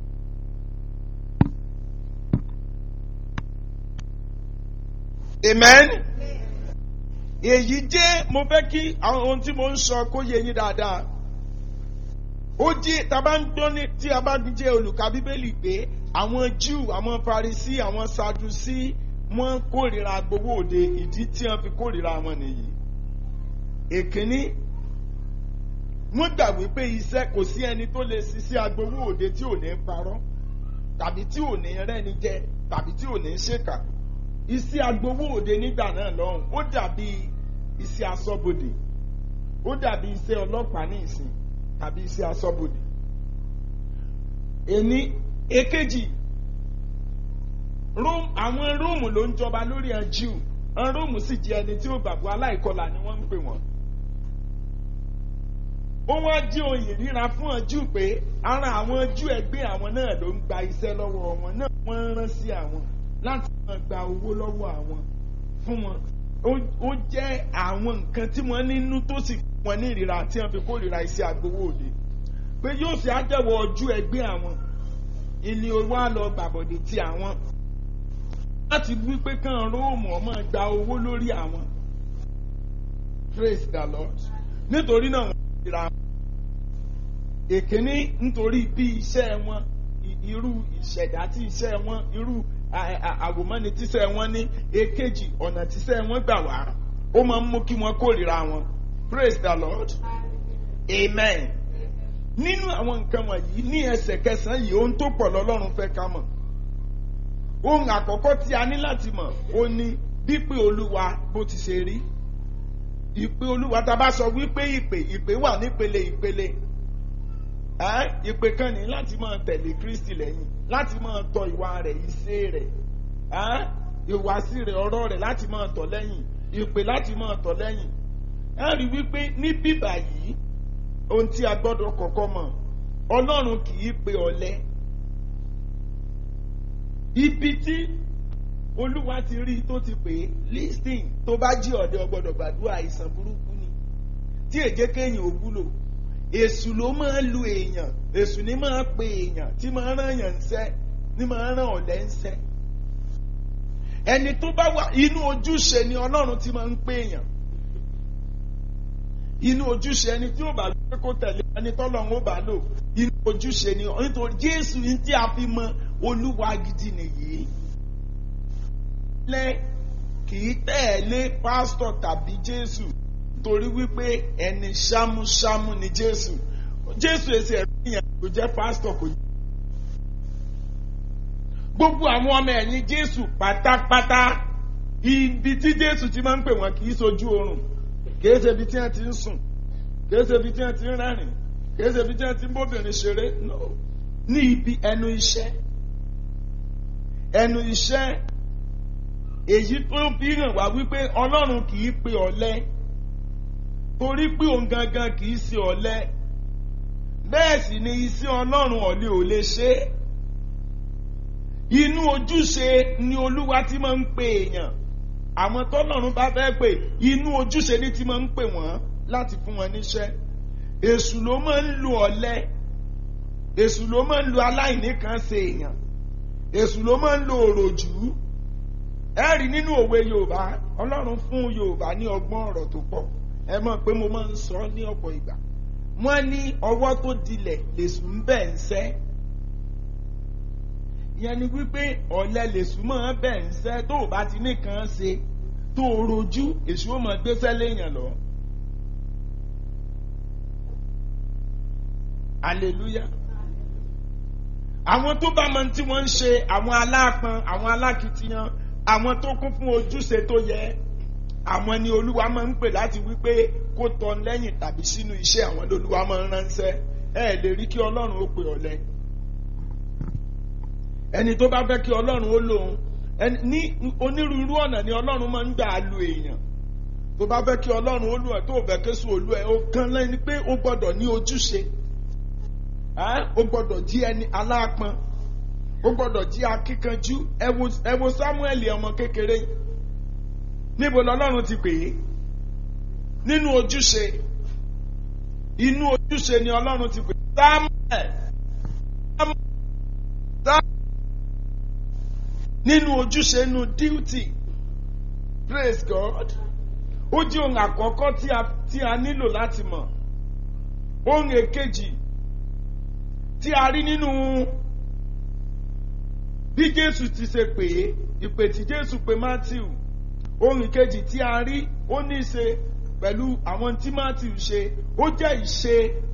S2: Amen. Èyí jẹ́ mo fẹ́ kí àwọn ohun tí mo ń sọ kó yé yín dáadáa. Ó jẹ́ tá a bá ń gbọ́ ní tí a bá jẹ́ olùkà Bíbélì pé àwọn Júù, àwọn Farisí, àwọn Sadusí wọ́n kórìíra gbowó òde, ìdí tí wọ́n fi kórìíra wọn nìyí. Èkíní, wọ́n gbà wípé iṣẹ́ kò sí ẹni tó lè ṣiṣẹ́ agbowó òde tí ò ní parọ́ tàbí tí ò ní rẹ́ni jẹ tàbí tí ò ní ṣèkà. Iṣẹ́ agbowó òde nígbà náà lọ́hùn ó dàbí iṣẹ́ aṣọ́bodè, ó dàbí iṣẹ́ ọlọ́pàá ní ìsìn tàbí iṣẹ́ aṣọ́bodè. Èkejì, àwọn Róòmù ló ń jọba lórí ẹ̀ Júù, àwọn Róòmù sì jẹ́ ẹni tí ó gbàgbọ́, aláìkọlà ni wọ́n ń pè wọ́n. Ó wá jí oyè ríra fún ọ Júù pé ara àwọn Júù ẹgbẹ́ àwọn náà ló ń gba iṣẹ́ lọ́wọ́ wọn náà, wọ́n ń rán sí àwọn láti máa gba owó lọ́wọ́ àwọn fún wọn. Ó jẹ́ àwọn nǹkan tí wọ́n nínú tó sì fún wọn ní ìríra tí wọ́n fi kórìíra iṣẹ́ agbowó òde. Pé yóò ṣe àjẹwò ojú ẹgbẹ́ àwọn ìní owó àlọ́ gbàbọ̀dé ti àwọn láti wí pé kàn Róòmù ọmọ gba owó lórí àwọn. Praise the Lord. Nítorí náà wọ́n kórìíra wọn. Èkíní nítorí bí iṣẹ́ wọn, irú ìṣẹ̀dá tí iṣẹ́ wọn, irú àwòmọ́ni tíṣẹ́ wọn ní. Èkejì, ọ̀nà tíṣẹ́ wọn gbà wá ó máa ń mú kí wọ́n kórìíra wọn. Praise the Lord. Amen. nínú àwọn nǹkan wọ̀nyí ní ẹsẹ̀ kẹsàn-án yìí ohun tó pọ̀ lọ́lọ́run fẹ́ ká mọ̀. Ohun àkọ́kọ́ tí a ní láti mọ̀ ó ní bípé Olúwa bó ti ṣe rí. Ìpè Olúwa tá a bá sọ wípé ìpè wà nípele ìpele. Ìpè kan ní láti máa tẹ̀lé Kristi lẹ́yìn, láti máa tọ ìwà rẹ̀, ìṣe rẹ̀, ìwàsí rẹ̀, ọ̀rọ̀ rẹ̀ láti máa tọ̀ lẹ́yìn, ìpè láti máa tọ̀ lẹ́yìn. Ẹ rí wípé ní bíbà yìí ohun tí a gbọ́dọ̀ kọ́kọ́ mọ̀, Ọlọ́run kì í pe ọ̀lẹ. Ibi tí Olúwa ti rí tó ti pè é listing tó bá jí ọ̀dẹ ọgbọ́dọ̀ gbàdúrà àìsàn burúkú ni tí èjé kéèyàn ò wúlò. Èṣù ló máa ń lu èèyàn, èṣù ní máa pe èèyàn tí máa rán èèyàn ńṣẹ́, ní máa rán ọ̀lẹ ńṣẹ́. Ẹni tó bá wà inú ojúṣe ni Ọlọ́run ti máa ń pè èèyàn. Inú ojúṣe ẹni tí ó bá gbé kó tẹ̀lé ẹni tọ́lọ́run ó bá lò, inú ojúṣe ni nítorí Jésù ní tí a fi mọ Olúwa gidi nìyí. Kì í tẹ̀lé pásítọ̀ tàbí Jésù torí wípé ẹni ṣámúṣámú ni Jésù. Jésù èsì ẹ̀rí yẹn kò jẹ́ pásítọ̀ kò jẹ́. Gbogbo àwọn ọmọ ẹ̀yìn Jésù pátápátá ibi tí Jésù ti máa ń pè wọ́n kì í sojú oorun, kì í ṣe ibi tí wọ́n ti ń sùn, kì í ṣe ibi tí wọ́n ti ń rẹ́rìn, kì í ṣe ibi tí wọ́n ti ń bóbìnrin ṣeré, no. Ní ibi ẹnu iṣẹ́. Ẹnu iṣẹ́ èyí tó fi hàn wá wípé Ọlọ́run kì í pe ọ̀lẹ torí pé òun gangan kì í ṣe ọ̀lẹ. Bẹ́ẹ̀ sì ni iṣẹ́ Ọlọ́run ọ̀lẹ ò lè ṣe. Inú ojúṣe ni Olúwa ti máa ń pe èèyàn. Àwọn tọ́lọ́run bá fẹ́ pè inú ojúṣe ni ti máa ń pè wọ́n láti fún wọn níṣẹ́. Èṣù ló máa ń lu ọ̀lẹ. Èṣù ló máa ń lu aláìníkànṣe èèyàn. Èṣù ló máa ń lo òròjú. Ẹ rí nínú òwe Yorùbá, Ọlọ́run fún Yorùbá ní ọgbọ́n ọ̀rọ̀ tó pọ̀. Ẹ mọ̀ pé mo máa ń sọ ní ọ̀pọ̀ ìgbà. Wọ́n ní ọwọ́ tó dilẹ̀ lèṣù ń bẹ̀ ń ṣẹ́. Ìyẹn ni wípé ọ̀lẹ lèṣù máa ń bẹ̀ ń ṣẹ́ tó o bá ti nìkan ṣe tó o rojú èṣù ó máa gbéṣẹ́ léèyàn lọ. Hallelujah. Àwọn tó bá mọ tí wọ́n ń ṣe, àwọn alápọn, àwọn alákìtìyàn, àwọn tó kún fún ojúṣe tó yẹ, àwọn ni Olúwa máa ń pè láti wípé kó tọ́ lẹ́yìn tàbí sínú iṣẹ́ àwọn lÓlúwa máa ń ránṣẹ́. Ẹ lè rí kí Ọlọ́run ó pe ọ̀lẹ. Ẹni tó bá fẹ́ kí Ọlọ́run ó lòun ní onírúurú ọ̀nà ni Ọlọ́run máa ń gbà lu èèyàn. Tó bá fẹ́ kí Ọlọ́run ó lù ẹ́ tó fẹ́ kéṣù olú ẹ̀ ó kàn lẹ́ni pé ó gbọ́dọ̀ ní ojúṣe. Ó gbọ́dọ̀ jí ẹni alápọn, ó gbọ́dọ̀ jí akíkanjú. Ẹ wo Sámúẹ́lì ọmọ kékeré, níbo lọ́lọ́run ti pè é? Nínú ojúṣe. Inú ojúṣe ni Ọlọ́run ti pè é. Sámúẹ́lì. Nínú ojúṣe, nínú duty. Praise God. Ó jẹ́ ohun àkọ́kọ́ tí a nílò láti mọ̀. Ohun èkejì tí a rí nínú bí Jésù ti ṣe pè é, ìpè tí Jésù pè Matthew. Ohun ìkejì tí a rí ó ní í ṣe pẹ̀lú àwọn tí Matthew ṣe, ó jẹ́ ìṣe.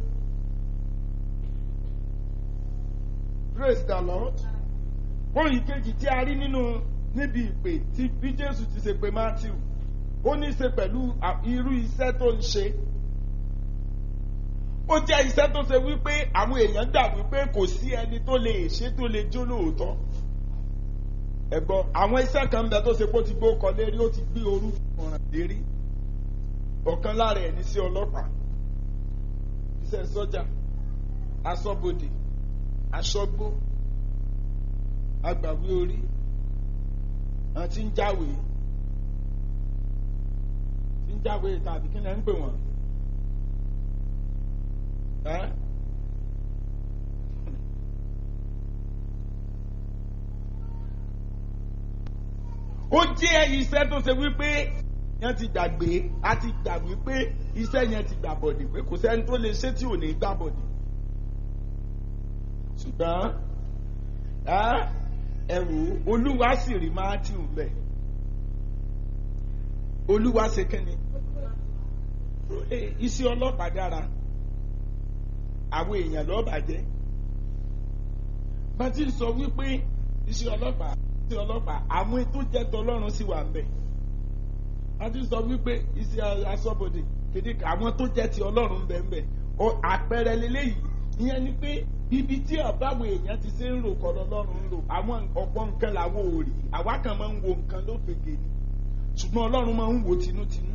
S2: Praise the Lord. Ohun ìkejì tí a rí níbi ìpè tí bí Jésù ti ṣe pè Matthew, ó ní í ṣe pẹ̀lú irú iṣẹ́ tó ń ṣe. Ó jẹ́ iṣẹ́ tó ṣe wípé àwọn èèyàn gbà wípé kò sí ẹni tó lè ṣe tó lè jó lóòótọ́. Ẹ̀gbọ́n àwọn iṣẹ́ kan bẹ tó ṣe pé ó ti gbé ọkọ̀ lérí, ó ti gbé orúkọ ọ̀ràn lérí. Ọ̀kan lára ẹ̀ ní sí ọlọ́pàá, iṣẹ́ sọ́jà, aṣọ́bodè, aṣọ́gbó, agbàwé orí, àti ń jáwèé tàbí kí ni ẹ ń pè wọ́n? Ó jẹ́ iṣẹ́ tó ṣe wípé yẹn ti gbàgbé, a ti gbàgbé pé iṣẹ́ yẹn ti gbàbọ̀dì, pé kò sẹ́ni tó lè ṣe tí ò ní gbàbọ̀dì. Ṣùgbọ́n ẹ̀rù Olúwa sì rí Mátíù bẹ̀. Olúwa ṣe kẹ́ni? Iṣẹ́ ọlọ́pàá dára. àwọn èèyàn ló bàjẹ́. bá ti sọ wípé iṣẹ́ ọlọ́pàá àwọn tó jẹ́ tọlọ́run sì wà ń bẹ̀. bá ti sọ wípé iṣẹ́ aṣọ́bodè kéde àwọn tó jẹ́ ti ọlọ́run ń bẹ̀ ń bẹ̀. àpẹẹrẹ lélẹ́yìí ìyẹn ni pé ibi tí àbáwọ̀ èèyàn ti ṣe ń rò kọ́ lọ́lọ́run ń lò àwọn ọ̀pọ̀ nǹkan làwọn ò rí àwa kan máa ń wo nǹkan lófegè ni ṣùgbọ́n ọlọ́run máa ń wo tinútinú.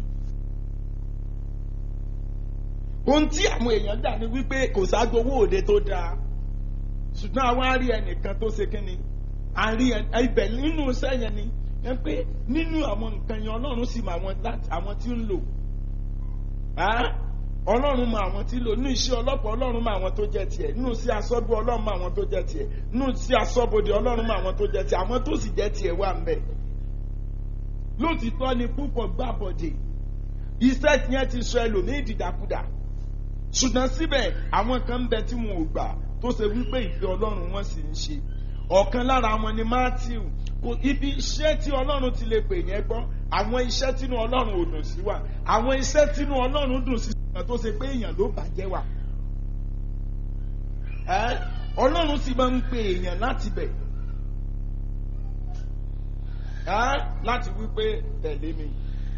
S2: ohun tí àwọn èèyàn dà ní wípé kò ságbowó òde tó dáa ṣùgbọ́n àwọn á rí ẹnìkan tó ṣe kí ni à ń rí ibẹ̀ nínú iṣẹ́ yẹn ni ẹ pé nínú àwọn nǹkan yẹn ọlọ́run sì mọ àwọn tí ń lò ọlọ́run mọ àwọn tí ń lò nínú iṣẹ́ ọlọ́pàá ọlọ́run mọ àwọn tó jẹ́ tiẹ̀ nínú iṣẹ́ aṣọ́bù ọlọ́run mọ àwọn tó jẹ́ tiẹ̀ nínú iṣẹ́ aṣọ́bodè ọlọ́run mọ àwọn tó jẹ́ tiẹ̀ àwọn tó sì jẹ́ tiẹ̀ wà ń bẹ̀. lótìtọ́ ni púpọ̀ gbàbọ̀dè iṣẹ́ yẹn ti sọ ẹlòmíì dìdàkudà ṣùgbọ́n síbẹ̀ àwọn kan ń bẹ tí wọn ò gbà tó ṣe wípé ìfẹ́ ọlọ́run wọn sì ń ṣe ọ̀kan lára wọn ni Matthew ibi iṣẹ́ tí ọlọ́run ti lè pè yẹn gbọ́ àwọn iṣẹ́ tínú ọlọ́run ò dùn sí wa àwọn iṣẹ́ tínú ọlọ́run dùn sí ṣùgbọ́n tó ṣe pé èèyàn ló bàjẹ́ wa ọlọ́run sì máa ń pe èèyàn láti bẹ̀ láti wípé tẹ̀lé mi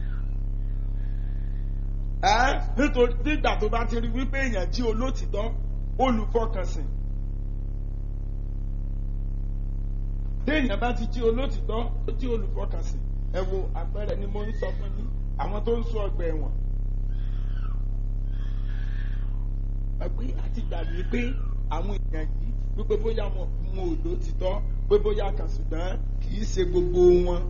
S2: nítorí nígbà tó bá ti rí wípé èèyàn jí olótìtọ́ olùfọkànsìn téèyàn bá ti jí olótìtọ́ ó jí olùfọkànsìn ẹ wo àpẹẹrẹ ni mo ń sọ fún yín àwọn tó ń sọ ọgbà ẹ̀wọ̀n ẹgbẹ́ àti gbàgbé pé àwọn èèyàn yìí wípé bóyá wọn ò lótìtọ́ pé bóyá kan ṣùgbọ́n kì í ṣe gbogbo wọn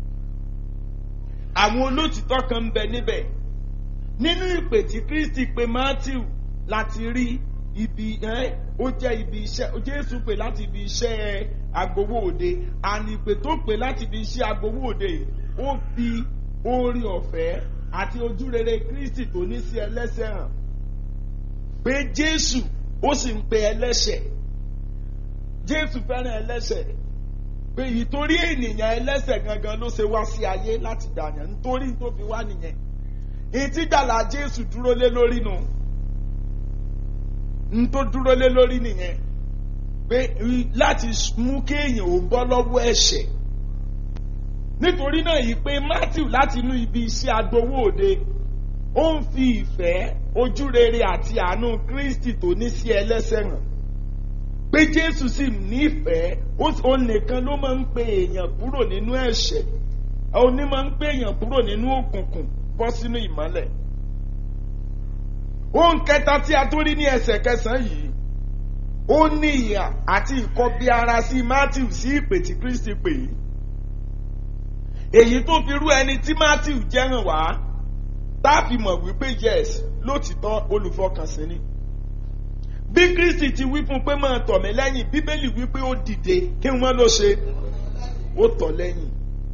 S2: àwọn olótìtọ́ kan ń bẹ níbẹ̀ nínú ìpè tí Kristi pè Matthew láti rí ibi ó jẹ́ ibi iṣẹ́ Jésù pè láti ibi iṣẹ́ agbowó òde àní ìpè tó pè láti ibi iṣẹ́ agbowó òde ó fi oore ọ̀fẹ́ àti ojúrere Kristi tó ní sí ẹlẹ́ṣẹ̀ hàn pé Jésù ó sì ń pe ẹlẹ́ṣẹ̀ Jésù fẹ́ràn ẹlẹ́ṣẹ̀ pé ìtorí ènìyàn ẹlẹ́ṣẹ̀ gangan ló ṣe wá sí ayé láti dàyàn nítorí tó fi wá nìyẹn ìtìgbàlà Jésù dúró lé lórí nù n tó dúró lé lórí nìyẹn pé láti mú kéèyàn ò bọ́ lọ́wọ́ ẹ̀ṣẹ̀ nítorí náà yìí pé Matthew láti inú ibi iṣẹ́ agbowó òde ó ń fi ìfẹ́ ojúrere àti àánú Kristi tó ní sí ẹlẹ́ṣẹ̀ hàn pé Jésù sì nífẹ̀ẹ́ ó nìkan ló máa ń pe èèyàn kúrò nínú ẹ̀ṣẹ̀ ó ní máa ń pe èèyàn kúrò nínú òkùnkùn bọ́ sínú ìmọ́lẹ̀. Ohun kẹta tí a tó rí ní ẹsẹ̀ kẹsàn-án yìí ó ní ìhà àti ìkọbi ara sí Matthew sí ìpè tí Kristi pè é èyí tó fi rú ẹni tí Matthew jẹ́ hàn wá tá a fi mọ̀ wípé yes lótìtọ́ olùfọkànsìn ni bí Kristi ti wí fún pé máa tọ̀ mí lẹ́yìn Bíbélì wípé ó dìde kí wọ́n ló ṣe ó tọ̀ lẹ́yìn.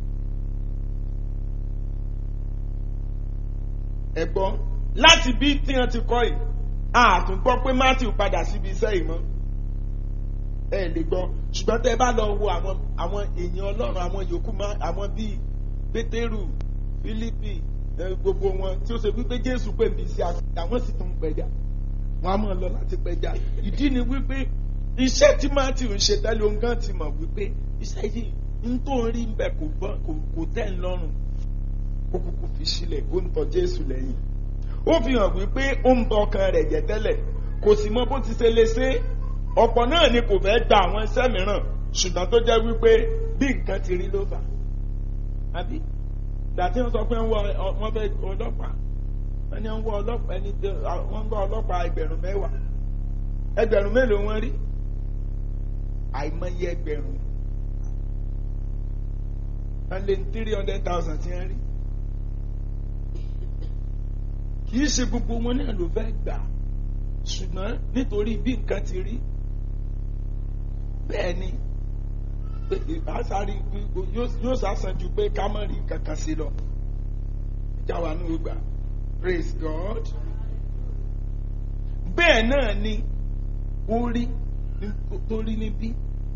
S2: Ẹ̀gbọ́n láti bí tí wọ́n ti kọ́ yìí àtún gbọ́ pé Matthew padà síbi iṣẹ́ ìmọ̀ ẹ lè gbọ́ ṣùgbọ́n tẹ́ ẹ bá lọ wo àwọn èèyàn Ọlọ́run àwọn yòókù àwọn bíi Pétérù Fílípì gbogbo wọn tí ó ṣe wípé Jésù pè mí sí àfihàn àwọn sì tún pẹja wọn á máa lọ láti pẹja ìdí ni wípé iṣẹ́ tí Matthew ń ṣe tẹ́lẹ̀ ohun gan ti mọ̀ wípé iṣẹ́ yìí ń tó ń rí ń bẹ kò tẹ́ ń lọ́rùn ó kúkú fi sílẹ̀ ó ń tọ̀ Jésù lẹ́yìn ó fi hàn wípé ó ń bọ ọkàn rẹ̀ jẹ́ tẹ́lẹ̀ kò sì mọ bó ti ṣe lè ṣe ọ̀pọ̀ náà ni kò fẹ́ gba àwọn iṣẹ́ mìíràn ṣùgbọ́n tó jẹ́ wípé bí nǹkan ti rí ló fà àbí dàtí wọ́n sọ pé wọ́n fẹ́ ọlọ́pàá wọ́n ní wọ́n gbọ́ ọlọ́pàá wọ́n gbọ́ ọlọ́pàá 10,000 ẹgbẹ̀rún mélòó wọ́n rí àìmọye ẹgbẹ̀rún wọ́n lé 300,000 tí wọ́n rí kì í ṣe gbogbo wọn náà ló fẹ́ gbà ṣùgbọ́n nítorí bí nǹkan ti rí bẹ́ẹ̀ ni àṣàrí yóò ṣàṣàn ju pé ká má rí kankan sí lọ ìjà wà ní ọgbà praise God bẹ́ẹ̀ náà ni ó rí torí níbí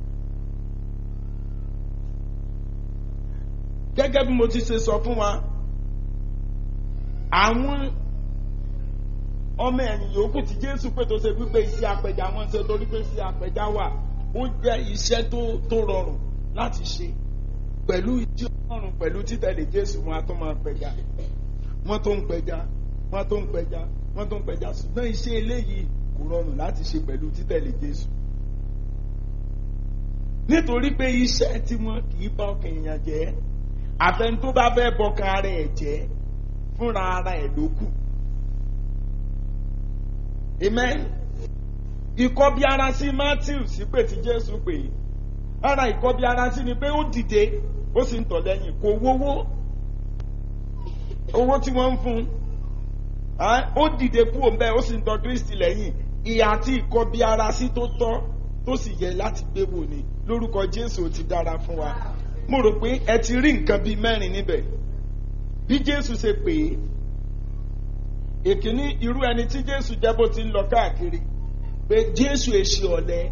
S2: gẹ́gẹ́ bí mo ti ṣe sọ fún wa àwọn ọmọ ẹ̀yìn yòókù tí Jésù pé tó ṣe wípé iṣẹ́ apẹja wọn ṣe torí pé iṣẹ́ apẹja wà ó jẹ́ iṣẹ́ tó rọrùn láti ṣe pẹ̀lú ìdí Ọlọ́run pẹ̀lú títẹ̀lé Jésù wọn a tó máa pẹja wọ́n tó ń pẹja wọ́n tó ń pẹja wọ́n tó ń pẹja ṣùgbọ́n iṣẹ́ eléyìí kò rọrùn láti ṣe pẹ̀lú títẹ̀lé Jésù nítorí pé iṣẹ́ tí wọ́n kì í bá ọkàn èèyàn jẹ́ àfẹn tó bá fẹ́ bọkàn ara ẹ̀ jẹ́ fúnra ara ẹ̀ ló kù. Amen. Ìkọbi ara sí Matthew sí pé tí Jésù pè é ara ìkọbi ara sí ni pé ó dìde ó sì ń tọ̀ lẹ́yìn kò wówó owó tí wọ́n ń fún ó dìde kúrò ń bẹ́ẹ̀ ó sì ń tọ̀ Kristi lẹ́yìn ìyà àti ìkọbi ara sí tó tọ́ tó sì yẹ láti gbé wò ni lórúkọ Jésù ti dára fún wa mo rò pé ẹ ti rí nǹkan bíi mẹ́rin níbẹ̀ bí Jésù ṣe pè é èkíní irú ẹni tí Jésù jẹ́ bó ti ń lọ káàkiri pé Jésù èṣì ọ̀lẹ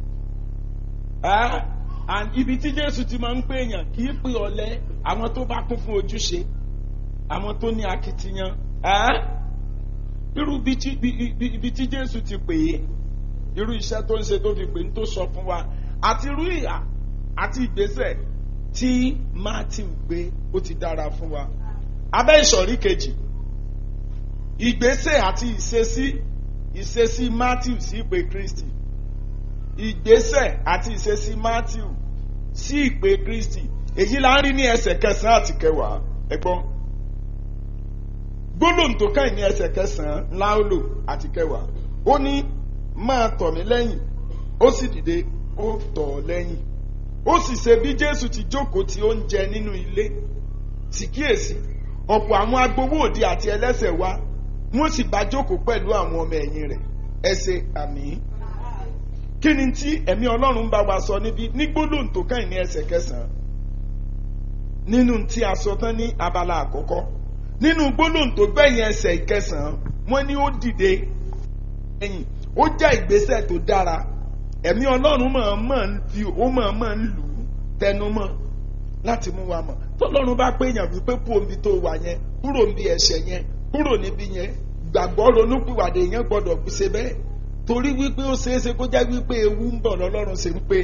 S2: ibi tí Jésù ti máa ń pè èèyàn kì í pè ọ̀lẹ àwọn tó bá kún fún ojúṣe àwọn tó ní akitiyan irú ibi tí Jésù ti pè é irú iṣẹ́ tó ń ṣe tó fi pè ń tó sọ fún wa àti irú ìhà àti ìgbésẹ̀ tí Matthew gbé ó ti dára fún wa abẹ́ ìsọ̀rí kejì ìgbésẹ̀ àti ìṣesí Matthew sí ìpè Kristi ìgbésẹ̀ àti ìṣesí Matthew sí ìpè Kristi èyí la ń rí ní ẹsẹ̀ 9 àti 10 ẹ̀gbọ́n gbólóhùn tó kàn ní ẹsẹ̀ 9 láòlò àti 10 ó ní máa tọ̀ mí lẹ́yìn ó sì dìde ó tọ̀ lẹ́yìn ó sì ṣe bí Jésù ti jókòó tí ó ń jẹ nínú ilé sì kíyèsí ọ̀pọ̀ àwọn agbowó òde àti ẹlẹ́ṣẹ̀ wá wọ́n sì bá jókòó pẹ̀lú àwọn ọmọ ẹ̀yìn rẹ̀ ẹ ṣe àmín. Kí ni tí ẹ̀mí Ọlọ́run bá wa sọ níbí ní gbólóhùn tó kàn ní ẹsẹ̀ 9 nínú tí a sọ tán ní abala àkọ́kọ́ nínú gbólóhùn tó gbẹ̀yìn ẹsẹ̀ 9 wọ́n ní ó dìde ẹ̀yìn ó jẹ́ ìgbésẹ̀ tó dára ẹ̀mí Ọlọ́run máa ń lù ú tẹnumọ́ láti mú wa mọ̀ tọ́lọ́run bá pé èèyàn wípé kúrò níbi tó wà yẹn kúrò níbi ẹ̀ṣẹ̀ yẹn kúrò níbi yẹn gbàgbọ́ ronúpìwàdà èèyàn gbọ́dọ̀ ṣe bẹ́ẹ̀ torí wípé ó ṣeéṣe kó jẹ́ wípé ewu ń bọ̀ lọ́lọ́run ṣe ń pè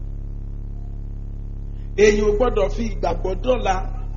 S2: èèyàn ò gbọ́dọ̀ fi ìgbàgbọ́ dọ́la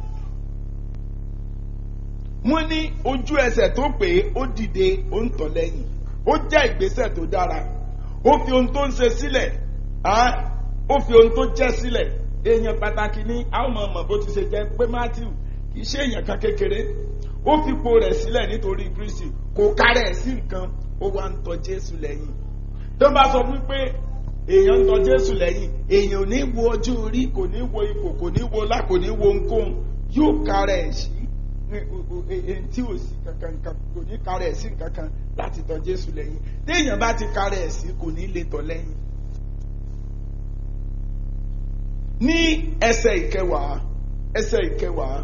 S2: wọ́n ní ojú ẹsẹ̀ tó pé ó dìde ó ń tọ̀ lẹ́yìn ó jẹ́ ìgbésẹ̀ tó dára ó fi ohun tó ń ṣe sílẹ̀ ó fi ohun tó jẹ́ sílẹ̀ èèyàn pàtàkì ní àwọn ọmọ bó ti ṣe jẹ́ pé Matthew kì í ṣe èèyàn kan kékeré ó fipò rẹ̀ sílẹ̀ nítorí Kristi kò kárẹ̀ sí nǹkan ó wá ń tọ̀ Jésù lẹ́yìn tó bá sọ wípé èèyàn ń tọ̀ Jésù lẹ́yìn èèyàn ò ní wo ọjọ́ orí kò ní wo ipò kò ní wo ọlá kò ní wo ohunkóhun yóò kárẹ̀ sí tí ò sí kankan kò ní kárẹ̀ sí kankan láti tọ̀ Jésù lẹ́yìn téèyàn bá ti kárẹ̀ sí kò ní lè tọ̀ lẹ́yìn. Ní ẹsẹ̀ ìkẹwàá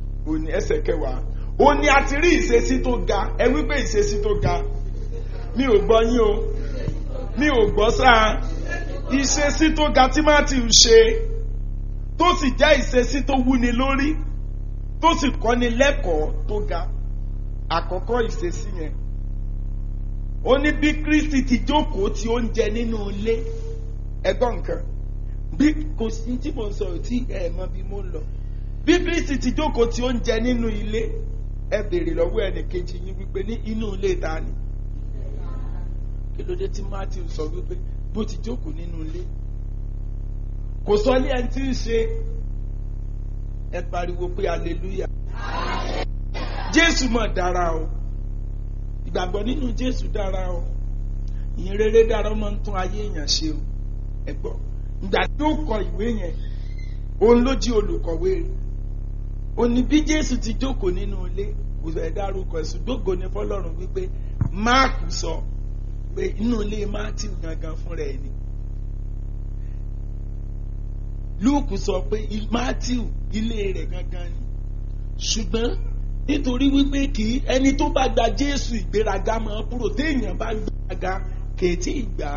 S2: ó ní a ti rí ìṣesí tó ga ẹ wípé ìṣesí tó ga mi ò gbọ́ yín o mi ò gbọ́ sáà ìṣesí tó ga tí Matthew ṣe tó sì jẹ́ ìṣesí tó wúni lórí tó sì kọ́ni lẹ́kọ̀ọ́ tó ga àkọ́kọ́ ìṣesí yẹn ó ní bí Kristi ti jókòó tí ó ń jẹ nínú ilé ẹgbọ́n nǹkan bí kò sí tí mo ń sọ tí ẹ mọ bí mo ń lọ bí Kristi ti jókòó tí ó ń jẹ nínú ilé ẹ béèrè lọ́wọ́ ẹnì kejì yín wípé ní inú ilé ta ni kí ló dé tí Matthew sọ wípé bó ti jókòó nínú ilé kò sọ ní ẹni tí ń ṣe ẹ pariwo pé hallelujah Jésù mà dára o ìgbàgbọ́ nínú Jésù dára o ìyìn rere dára ó máa ń tún ayé èèyàn ṣe o ẹ gbọ́ ìgbà tí ó kọ ìwé yẹn òun ló jí olùkọ̀wé rẹ̀ ó ní bí Jésù ti jókòó nínú ilé kò fẹ́ dárúkọ ẹ̀sùn gbogbo ní fọlọ́run wípé Máàkù sọ pé inú ilé Mátíù gangan fúnra ẹ̀ ni Lúùkù sọ pé Mátíù ilé rẹ̀ gangan ni ṣùgbọ́n nítorí wípé kì í ẹni tó bá gba Jésù ìgbéraga máa kúrò téèyàn bá gbéraga kèétí ìgbà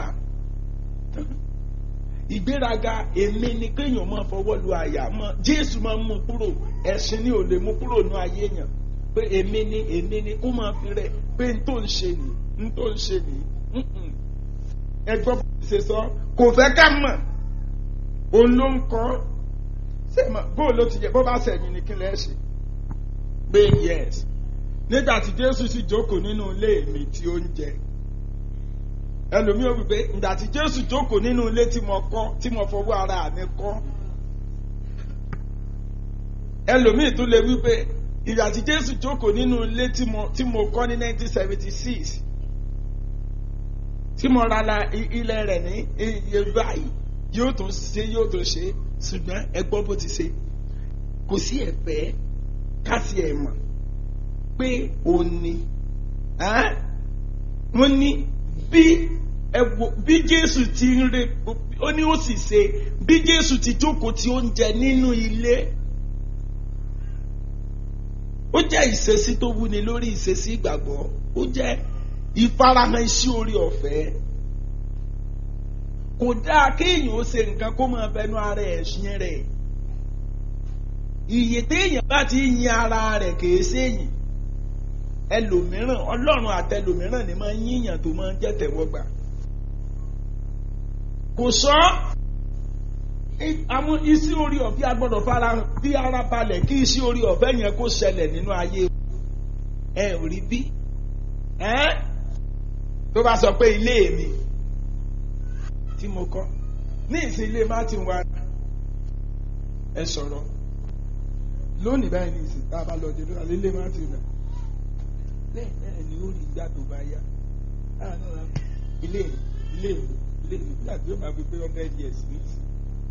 S2: ìgbéraga èmi ni kéèyàn máa fọwọ́ lu àyà mọ́ Jésù máa ń mú kúrò ẹ̀sìn ni ò lè mú kúrò ní ayé èèyàn pé èmi ni kó máa fi rẹ̀ pé n tó ń ṣe nì. Ẹgbọ́n bó ti ṣe sọ kò fẹ́ ká mọ̀ òun ló ń kọ́ bó ló ti yẹ bó bá sẹ̀yìn ni kí lẹ́ ṣe pé yes nígbà tí Jésù sì jókòó nínú ilé mi tí ó ń jẹ ẹlòmíì ó wí pé ìgbà tí Jésù jókòó nínú ilé tí mo kọ́ tí mo fọwọ́ ara mi kọ́ ẹlòmíì tún lè wí pé ìgbà tí Jésù jókòó nínú ilé tí mo kọ́ ní 1976 tí mo ra ilẹ̀ rẹ̀ ní iye báyìí yóò tó ṣe ṣùgbọ́n ẹ gbọ́ bó ti ṣe kò sí ẹ̀fẹ́ kásì ẹ̀ mọ̀ pé òun ni wọ́n ní bí Jésù ti ń re ó ní ó sì ṣe bí Jésù ti jókòó tí ó ń jẹ nínú ilé ó jẹ́ ìṣesí tó wúni lórí ìṣesí ìgbàgbọ́ ó jẹ́ ìfarahàn iṣẹ́ orí ọ̀fẹ́ kò dáa kéèyàn ó ṣe nǹkan kó máa bẹnu ara ẹ̀ ṣin rẹ̀ iye téèyàn bá ti yin ara rẹ̀ kìí ṣèyìn ẹlòmíràn Ọlọ́run àtẹlòmíràn ni máa ń yíyàn tó máa ń jẹ́ tẹ̀wọ́gbà kò sọ àwọn iṣẹ́ orí ọ̀fẹ́ agbọ́dọ̀ farahàn bí ara balẹ̀ kí iṣẹ́ orí ọ̀fẹ́ yẹn kó ṣẹlẹ̀ nínú ayé ẹ ò rí bí tó bá sọ pé ilé mi tí mo kọ́ ní ìsìn ilé Martin wa ẹ sọ̀rọ̀ lónìí báyìí ní ìsìn tá a bá lọ dé lóra lílé Martin náà bẹ́ẹ̀ náà ni ó rí ìgbà tó bá yá ilé mi nígbà tí ó máa fi pé 100 years ní ìsìn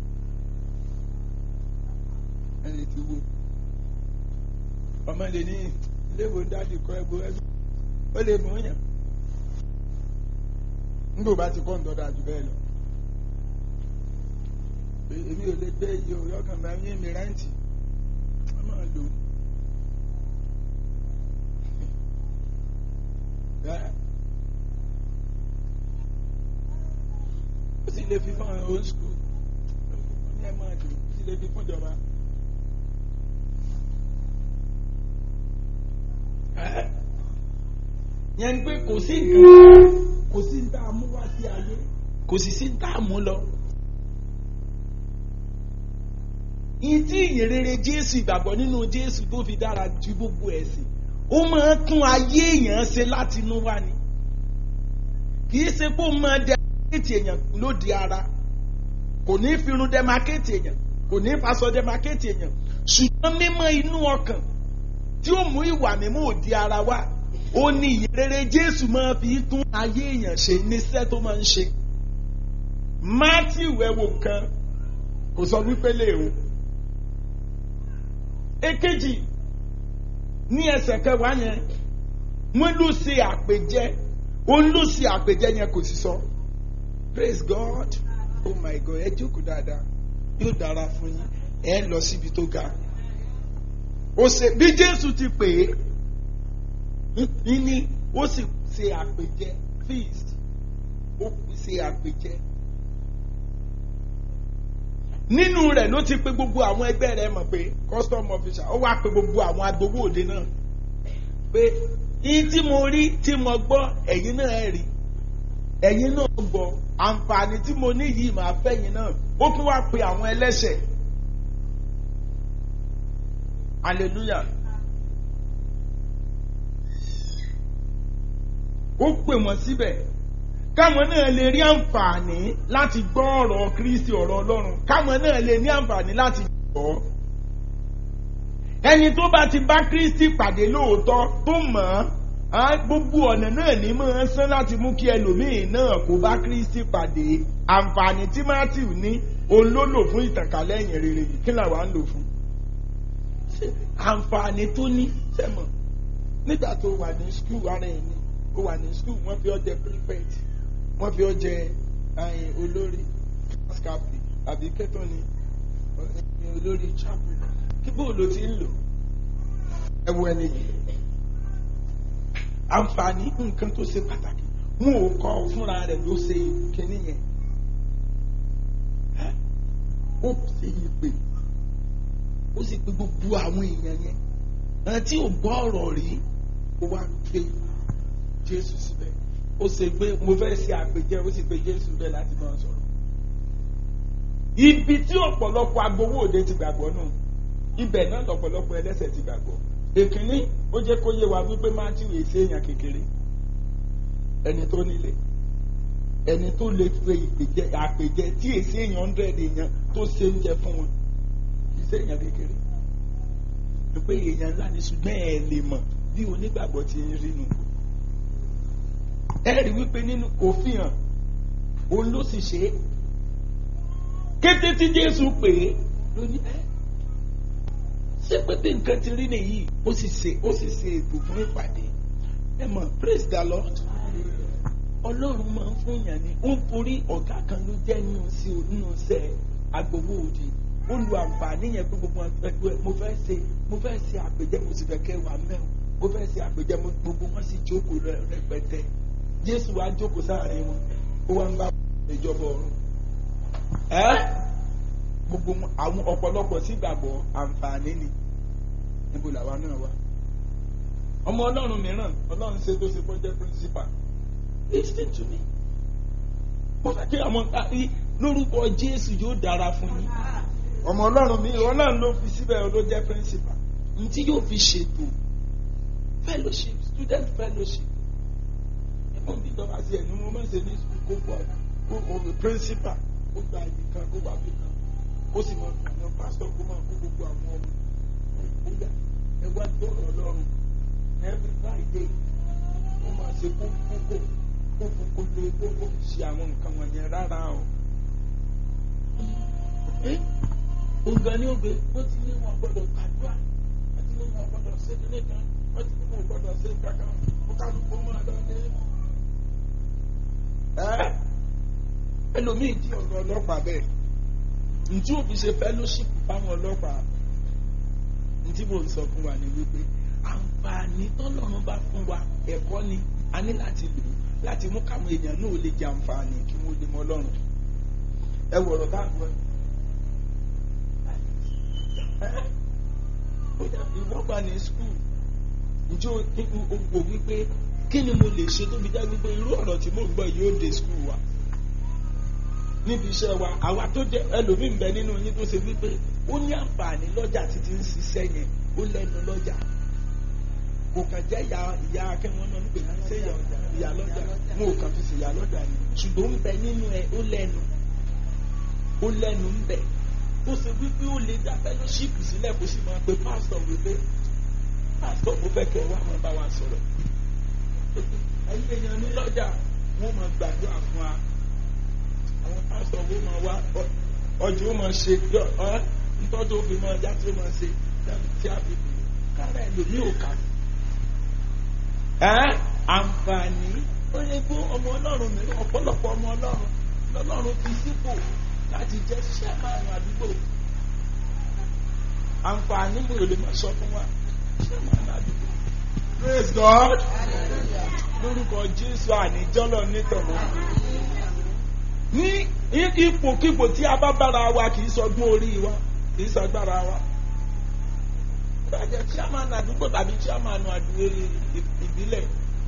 S2: ẹni tí wo ọmọ lè ní ilé wo dájú kọ́ ẹgbẹ́ ó lè mú yàn nígbà bá ti kọ́ ń dọ́dọ̀ àjù bẹ́ẹ̀ lọ èmi ò lè gbé iye òyọ́kàn máa ń yín mi rántí wọ́n máa lò ó sì lè fi fún àwọn old school ní ẹ̀ máa lò ó sì lè fi fún ìjọba. yẹn ni pé kò sí ń tá a mú wá sí ayé kò sì sí ń tá a mú lọ. ìdí ìyìnrere Jésù ìgbàgbọ́ nínú Jésù tó fi dára ju gbogbo ẹ̀sìn ó máa tún ayé èèyàn ṣe láti inú wá ni kì í ṣe pé ó máa dẹ́mákéètì èèyàn lóde ara kò ní firun dẹ́mákéètì èèyàn kò ní faṣọ dẹ́mákéètì èèyàn ṣùgbọ́n mímọ́ inú ọkàn tí ó mú ìwà mímọ́ òde ara wá ó ní ìyìnrere Jésù máa fi tún ayé èèyàn ṣe níṣẹ́ tó máa ń ṣe. Mátíù ẹ̀wò kan kò sọ wípé léèwọ̀. Èkejì ní ẹsẹ̀ kẹwàá yẹn wọ́n ló ṣe àpèjẹ òun ló ṣe àpèjẹ yẹn kò sì sọ. Praise God, oh my God, ẹ jókòó dáadáa yóò dára fún yín ẹ lọ síbi tó ga. Ó ṣe bí Jésù ti pè é ní ó sì ṣe àpèjẹ feast ó ṣe àpèjẹ nínú rẹ̀ ló ti pè gbogbo àwọn ẹgbẹ́ rẹ̀ mọ̀ pé custom officer ó wá pè gbogbo àwọn agbowó òde náà pé yín tí mo rí tí mo gbọ́ ẹ̀yin náà rí ẹ̀yin náà gbọ́ àǹfààní tí mo ní yìí máa fẹ́yìn náà ó tún wá pè àwọn ẹlẹ́ṣẹ̀ hallelujah. Ó pè wọ́n síbẹ̀ káwọn náà lè rí àǹfààní láti gbọ́ ọ̀rọ̀ Kristi ọ̀rọ̀ Ọlọ́run káwọn náà lè ní àǹfààní láti gbọ́. Ẹni tó bá ti bá Kristi pàdé lóòótọ́ tó mọ̀ ọ́n gbogbo ọ̀nà náà ní mọ̀ ọ́n sán láti mú kí ẹlòmíì náà kó bá Kristi pàdé. Àǹfààní tí Mátíù ní òun ló lò fún ìtànkálẹ̀ ìyìn rere yìí kí làwa ń lò fún. Àǹfààní tó ní sẹ́mọ̀ nígbà tó wà ní skul ara ẹ̀ ní ó wà ní skul wọ́n fi ọ́ jẹ prefect wọ́n fi ọ́ jẹ olórí class captain àbí kẹ́tọ́ ni olórí chapel kí bó ló ti ń lò ẹwọ ẹni yìí àǹfààní nǹkan tó ṣe pàtàkì wọn ò kọ́ fúnra rẹ̀ ló ṣe kíní yẹn ó ṣe ìpè ó sì pé gbogbo àwọn èèyàn yẹn àwọn tí ò gbọ́ ọ̀rọ̀ rí ó wá gbé Jésù síbẹ̀ ó ṣe gbé mo fẹ́ ṣe àpèjẹ ó sì gbé Jésù bẹ́ẹ̀ láti máa sọ̀rọ̀. Ibi tí ọ̀pọ̀lọpọ̀ agbowó òde ti gbàgbọ́ náà ibẹ̀ náà lọ̀pọ̀lọpọ̀ ẹlẹ́ṣẹ̀ ti gbàgbọ́. Èkínní ó jẹ́ kó yé wa wípé Mátíù èsì èèyàn kékeré ẹni tó nílé ẹni tó lè pe àpèjẹ tí èsì èèyàn 100 èèyàn tó ṣe oúnjẹ fún wọn kì í ṣe èèyàn kékeré pé èèyàn ńlá ni ṣùgbọ́n ẹ lè mọ̀ bí onígbàgbọ́ ti ń rí nù. Ẹ rí wípé nínú kò fi hàn òun ló sì ṣe é kété tí Jésù pè é ló ní ṣé pété nǹkan ti rí nìyí ó sì ṣe ètò fún ìpàdé ẹ mọ̀ praise the Lord. Ọlọ́run máa ń fún yàn ní ó ń forí ọ̀gá kan ló jẹ́ nínú iṣẹ́ agbowó òde ó lu àǹfààní yẹn pé gbogbo ẹgbẹ́ mo fẹ́ ṣe àpèjẹ mo sì fẹ́ kẹ́ wà mẹ́wọ̀n mo fẹ́ ṣe àpèjẹ gbogbo wọn sì jókòó rẹpẹtẹ Jésù wá jókòó sáàrin wọn ó wá ń bá ìjọba ọ̀run gbogbo àwọn ọ̀pọ̀lọpọ̀ sí ìgbàgbọ́ àǹfààní ni níbo làwa náà wà. Ọmọ Ọlọ́run mìíràn Ọlọ́run ṣe tó ṣe kó jẹ́ principal listen to me mo fẹ́ kí àwọn lórúkọ Jésù yóò dára fún yín. Ọmọ Ọlọ́run mi Ọlọ́run ló fi síbẹ̀ ló jẹ́ principal ntí yóò fi ṣètò fellowship student fellowship ẹ̀mọ́ bí ìjọba sí ẹ̀ ní mo máa ń ṣe ní sukùl kó o principal kó gba ibi kan kó wà bí kan kó sì máa fún àwọn pásítọ̀ kó máa kó gbogbo àwọn ọmọ ó yá ẹ wá gbọ́rọ̀ Ọlọ́run every Friday ó máa ṣe kó ṣe àwọn nǹkan wọ̀nyẹn rárá o. Ògàn ní ògbé wọ́n ti ní wọn gbọ́dọ̀ gbàdúrà wọ́n ti ní wọn gbọ́dọ̀ ṣe kíní kan wọ́n ti ní wọn gbọ́dọ̀ ṣe kankan ó kálukú máa lọ ní. Ẹlòmíì di ọ̀rọ̀ ọlọ́pàá bẹ́ẹ̀ ntí òbí ṣe fellowship fáwọn ọlọ́pàá ntí mò ń sọ fún wa ní wípé àǹfààní tọ́lọ́run bá fún wa ẹ̀kọ́ ni a ní láti lò láti mú káwọn èèyàn náà lè jẹ àǹfààní kí wọ́n lè mọ Ọlọ́run. Ẹ wọ̀rọ̀ táàbù ẹ̀ ìwọ́gbà ní skul ǹjẹ́ o wípé kí ni mo lè ṣe tó fi já wípé irú ọ̀rọ̀ tí mo gbọ́ yóò dé skul wa níbi iṣẹ́ wa àwa tó jẹ́ ẹlòmíín bẹ nínú yín tó ṣe wípé ó ní àǹfààní lọ́jà títí ń ṣiṣẹ́ yẹn ó lẹ́nu lọ́jà kò kàn jẹ́ ìyá akẹ́wọ́n náà ń pè ní ṣé ìyá lọ́jà mo ò kàn fi ṣe ìyá lọ́jà ni ṣùgbọ́n ń bẹ nínú ẹ ó lẹ́nu ń bẹ ó ṣe wípé ó lè dá fellowship sílẹ̀ kó sì máa pe pásítọ̀ wípé pásítọ̀ mo fẹ́ kẹ́ wá máa bá wa sọ̀rọ̀ ẹ̀yin èèyàn ní lọ́jà wọ́n máa gbàdúrà fún wa àwọn pásítọ̀ wọ́n máa wá ọjọ́ ó máa ṣe ntọ́jú ó fi máa já tí ó máa ṣe tí a fi dùn kára ẹ̀ lòmí ò kà àǹfààní ó yẹ kó ọmọ Ọlọ́run mìíràn ọ̀pọ̀lọpọ̀ ọmọ Ọlọ́run fi sípò láti jẹ́ ṣẹ́mánù àdúgbò àǹfààní mi ò lè máa sọ fún wa ṣẹ́mánù àdúgbò. Praise God. Lórúkọ Jésù àníjọ́lọ̀ nítọ̀mọ́. Ní ipòkípò tí a bá bára wa kì í sọdún orí wa kì í sọgbára wa. Ìbàjẹ́ ṣẹ́mánù àdúgbò tàbí ṣẹ́mánù àdúgbò ìbílẹ̀.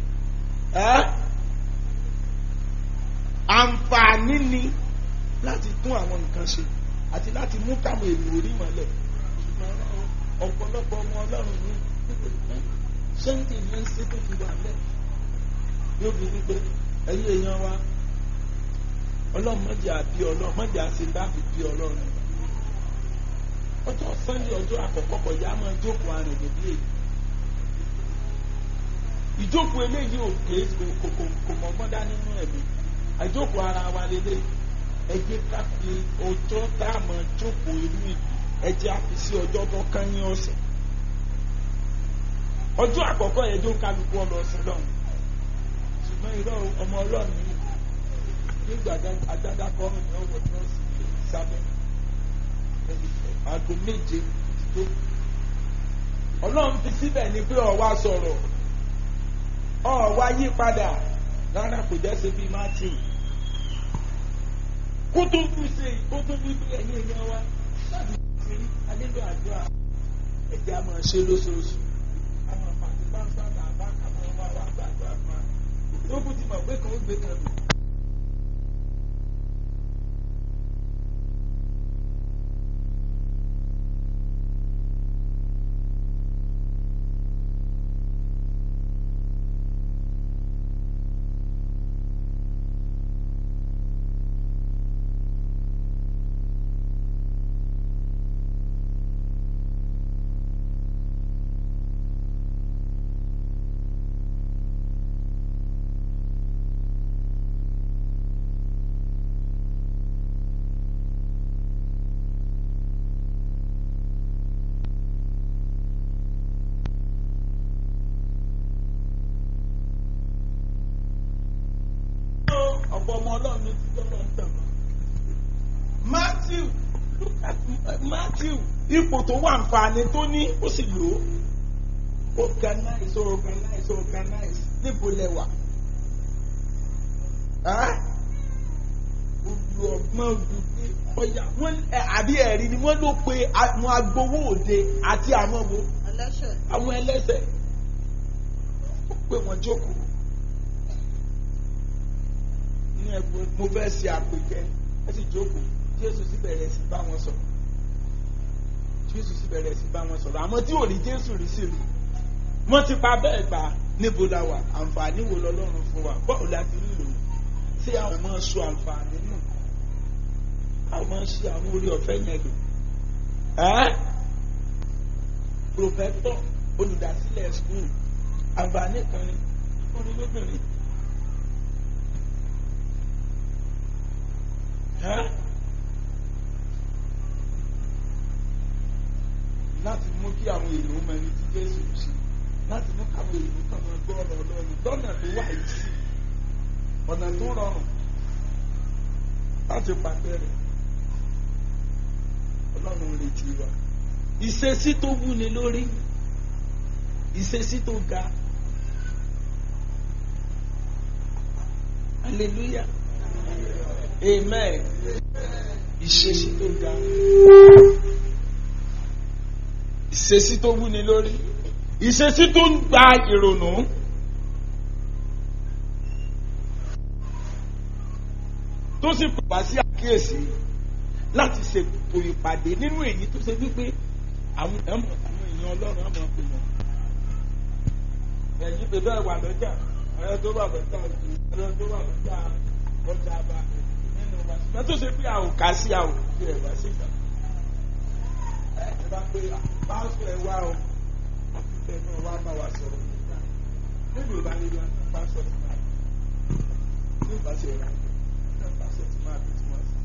S2: Àǹfààní ni láti tún àwọn nǹkan ṣe àti láti mú káwọn èèyàn orí mọ́lẹ̀ ọ̀pọ̀lọpọ̀ ọmọ Ọlọ́run ní ṣẹ́ńtì ní ṣe tó fi wà lẹ̀ yóò fi wípé ẹ̀yin èèyàn wa Ọlọ́run mọ́jà bí Ọlọ́run mọ́jà ṣe bá fi bí Ọlọ́run ọjọ́ Sunday ọjọ́ àkọ́kọ́ kọjá máa jókòó àrùn níbí èyí ìjókòó eléyìí ò gbé kò mọ́ mọ́dá nínú ẹ̀mí àjókòó ara wa lélẹ́yìí ẹ jẹ́ ká fi ọjọ́ tá a máa jókòó irú ìlú ẹ jẹ́ á fi sí ọjọ́ tó kán ní ọ̀sẹ̀ ọjọ́ àkọ́kọ́ yẹn tó ń kálukú ọlọ́sìn lọ́hùn ṣùgbọ́n irọ́ ọmọ Ọlọ́run nígbà adáda kọrin ní ọwọ́ tí wọ́n sì sábẹ́ aago 7 tó Ọlọ́run fi síbẹ̀ ni pé ó wá sọ̀rọ̀ ó wá yí padà rárá kò jẹ́ ṣe bí Matthew kó tó kú sí kó tó bí ẹ̀yin èèyàn wa láti ṣe alẹ́lò àdúrà ẹ̀jẹ̀ a máa ṣe lóṣooṣù ọ̀pọ̀lọpọ̀ ọmọ ọlọ́run ló ti dọ́rọ̀ ń tàn mọ́. Matthew ipò tó wà nfààní tó ní ó sì lò ó. Organize níbo lẹ́wà. Olùọgbọ́n olùgbé ọ̀yà wọ́n àbí ẹ̀rí ni wọ́n ló pe àwọn agbowó òde àti àwọn ẹlẹ́sẹ̀. Ó pè wọ́n jókòó. Ní ẹ̀gbọ́n mo fẹ́ ṣe àpèjẹ ẹ sì jókòó. Jésù sì bẹ̀rẹ̀ sí bá wọn sọ̀rọ̀. Àmọ́ tí ò rí Jésù rí sí rí. Wọ́n ti pa bẹ́ẹ̀ gbà níbo la wà, àǹfààní wo lọ́lọ́run fún wa, bọ́ọ̀ la ti ń lò ó. Ṣé àwọn máa ń sọ àǹfààní nù? Àwọn máa ń ṣe àwọn orí ọ̀fẹ́ yẹn lò. Pròfẹ́tọ̀ olùdásílẹ̀ skul àǹfààní kan ní orí lóbìnrin. Láti mú kí àwọn èèyàn mọ ẹni tí Jésù ṣe, láti mú káwọn èèyàn kan máa gbọ́ ọ̀rọ̀ Ọlọ́run lọ́nà tó wà yìí sí, ọ̀nà tó rọrùn láti pàtẹ rẹ̀. Ọlọ́run retí wa. Ìṣesí tó wúni lórí, ìṣesí tó ga. Hallelujah. Amen. Ìṣesí tó ga. Ìṣesí tó wúni lórí. Ìṣesí tó ń gba ìrònú. Tó sì pè wá sí àkíyèsí láti ṣètò ìpàdé nínú èyí tó ṣe wípé àwọn èèyàn Ọlọ́run àmọ́ pè wọ́n. Ẹ̀yin bèbè wà lọ́jà, ẹ̀rọ tó wà lọ́jà ọjà àbá nínú wa. Ṣùgbọ́n tó ṣe pé a ò kà sí a ò fi ẹ̀ wá síta. Ẹ bá pé pásítọ̀ ẹ wá o, ẹ náà wá bá wa sọ̀rọ̀ nígbà. Níbi ò bá ní lọ pásítọ̀ ti máa bí ìgbà tí ẹ rà ní pásítọ̀ ti máa bí tí wọ́n sì.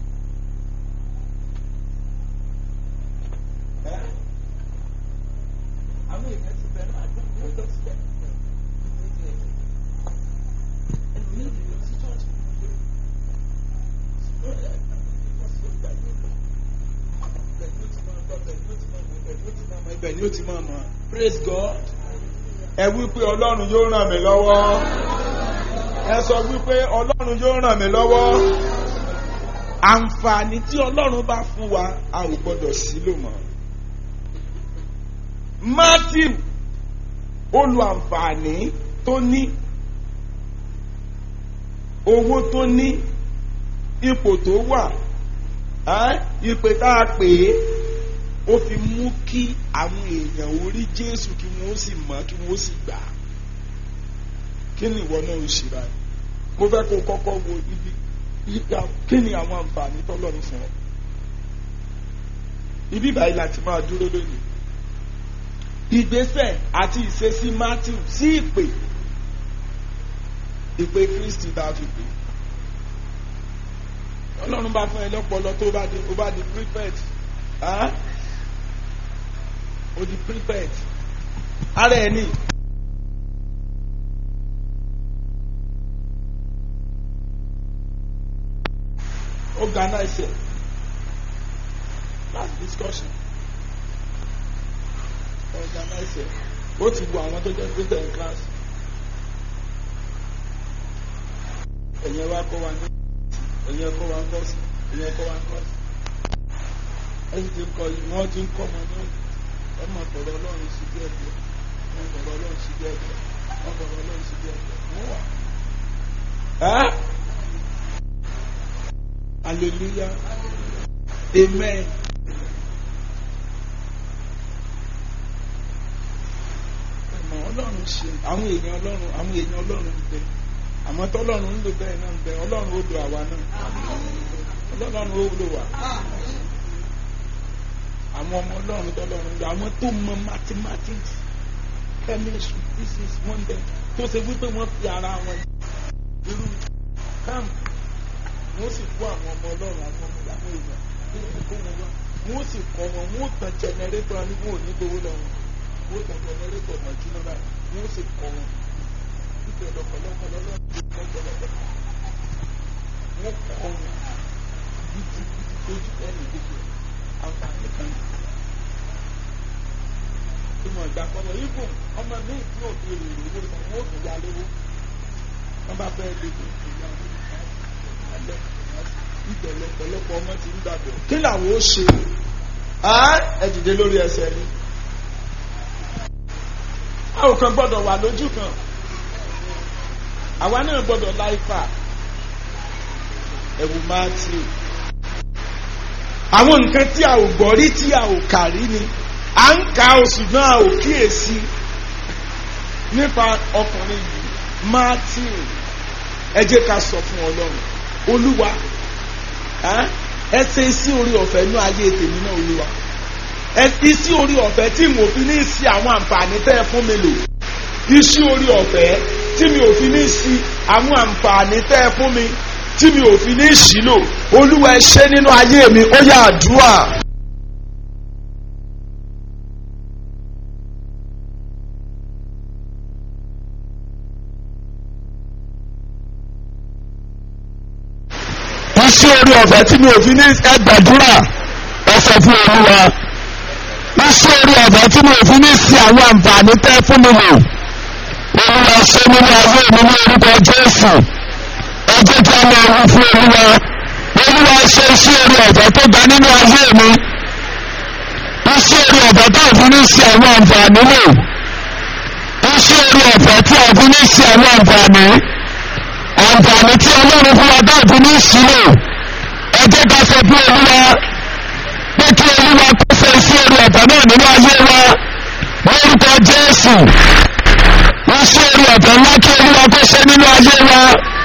S2: Àwọn èèyàn ti bẹ̀rẹ̀ àdúgbò lọ sílẹ̀. Ẹnu ní ìdílé sí church. Ibẹ̀ ni ó ti máa mọ̀. Praise God. Ẹ wípé Ọlọ́run yóò ràn mí lọ́wọ́. Ẹ sọ wípé Ọlọ́run yóò ràn mí lọ́wọ́. Àǹfààní tí Ọlọ́run bá fún wa a ò gbọ́dọ̀ sílò mọ́. Matthew ó lo àǹfààní tó ní, owó tó ní, ipò tó wà, ìpè tá a pè é, ó fi mú kí àwọn èèyàn orí Jésù kí wọ́n sì mọ̀ kí wọ́n sì gbà. Kí ni ìwọ náà ń ṣe báyìí? Mo fẹ́ kó kọ́kọ́ wo ibi kí ni àwọn àǹfààní tọ́lọ́run fún ọ. Ibi báyìí láti máa dúró lónìí. Ìgbésẹ̀ àti ìṣesí Matthew sí ìpè Kristi tá a fi pè. Ọlọ́run bá fún ẹ lọ́pọlọ tó bá di prefect. O di prefect. Ara ẹ ní. Organize it. Last discussion. Organize it. Ó ti wo àwọn tó jẹ́ prefect in class. Ẹ̀yin wa kọ́ wa ní. Ẹ̀yin kọ́ wa ń kọ́ sí. Ẹ̀yin kọ́ wa ń kọ́ sí. Ẹ̀yin ti ń kọ́ yìí. Wọ́n ti ń kọ́ ọmọ náà. Wọ́n mọ̀ tọ̀rọ̀ Ọlọ́run sí díẹ̀ díẹ̀. Wọ́n tọ̀rọ̀ Ọlọ́run sí díẹ̀ díẹ̀. Wọ́n tọ̀rọ̀ Ọlọ́run sí díẹ̀ díẹ̀. Wọ́n wà. Hallelujah. Amen. Ọlọ́run ṣe àwọn èèyàn Ọlọ́run ń bẹ. Àmọ́ tọ́lọ́run ń lò bẹ́ẹ̀ náà ń bẹ. Ọlọ́run ó lo àwa náà. Ọlọ́run ó lò wá. Àwọn ọmọ Ọlọ́run tọ́lọ́run lò. Àwọn tó mọ mathematics, chemistry, physics, wọ́n bẹ. Tó ṣe wípé wọ́n fi ara wọn irú camp. Wọ́n sì kó àwọn ọmọ Ọlọ́run àwọn ọmọ ìyàwó èèyàn. Wọ́n sì kọ́ wọn. Wọ́n tan jẹnẹrétọ̀ ní wọn ò ní gbowó lọ́wọ́. Wọ́n tan jẹnẹrétọ̀ mọ̀ jùlọ báyìí. Wọ́n sì kọ́ wọn. Ìgbẹ́ lọ́pọ̀lọpọ̀ lọ́lọ́run ti kọ́ ọ̀pọ̀lọpọ̀. wọ́n kọ́ wọn títí ojú ẹni gbogbo àǹfààní kan ìmọ̀ ìgbà kọ́mọ ibò ọmọ mi tí ò fi èrò owó ìmọ̀ wọn ò fi ya lówó wọ́n bá fẹ́ lè fi ìyá alẹ́ ìbẹ̀lẹ̀ ọ̀pọ̀lọpọ̀ ọmọ ti ń gbàgbọ́. kí làwọn ó ṣe ẹ dìde lórí ẹsẹ̀ ni a ò kàn gbọ́dọ̀ wà lójú kan àwa náà gbọ́dọ̀ láìpà ẹ̀wù Mátíù àwọn nǹkan tí a ò gbọ́ rí tí a ò kà rí ni à ń ka oṣù náà ò kíyèsí nípa ọkùnrin yìí Mátíù ẹ jẹ́ ká sọ fún Ọlọ́run Olúwa ẹ ṣe sí orí ọ̀fẹ́ inú ayé tèmi náà Olúwa isi orí ọ̀fẹ́ tí mo fi ní sí àwọn àǹfààní tẹ́ ẹ fún mi lò isi orí ọ̀fẹ́ tí mi ò fi ní sí àwọn àǹfààní tẹ́ ẹ fún mi tí mi ò fi ní sí lò Olúwa ẹ ṣe nínú ayé mi ó yá àdúrà. isi orí ọ̀fẹ́ tí mi ò fi ní ẹ gbàdúrà ẹ sọ fún Olúwa. Iṣẹ́ orí ọ̀dọ́ tí mo fi ní sí àwọn àǹfààní tẹ́ fún mi lò. Olúwa ṣe nínú ayé mi ní orúkọ Jésù. Ẹ jẹ́ kí a máa wí fún Olúwa. Olúwa ṣe iṣẹ́ orí ọ̀dọ́ tó ga nínú ayé mi. Iṣẹ́ orí ọ̀dọ́ tó fi ní sí àwọn àǹfààní lò. Iṣẹ́ orí ọ̀dọ́ tí a fi ní sí àwọn àǹfààní. Àǹfààní tí Ọlọ́run fún wa tó fi ní sí lò. Ẹ jẹ́ ká sọ fún Olúwa. Pé kí Olúwa kó ṣe iṣẹ́ orí ọ̀fẹ́ náà nínú ayé wa lórúkọ Jésù. Iṣẹ́ orí ọ̀fẹ́ ńlá kí Olúwa kó ṣe nínú ayé wa.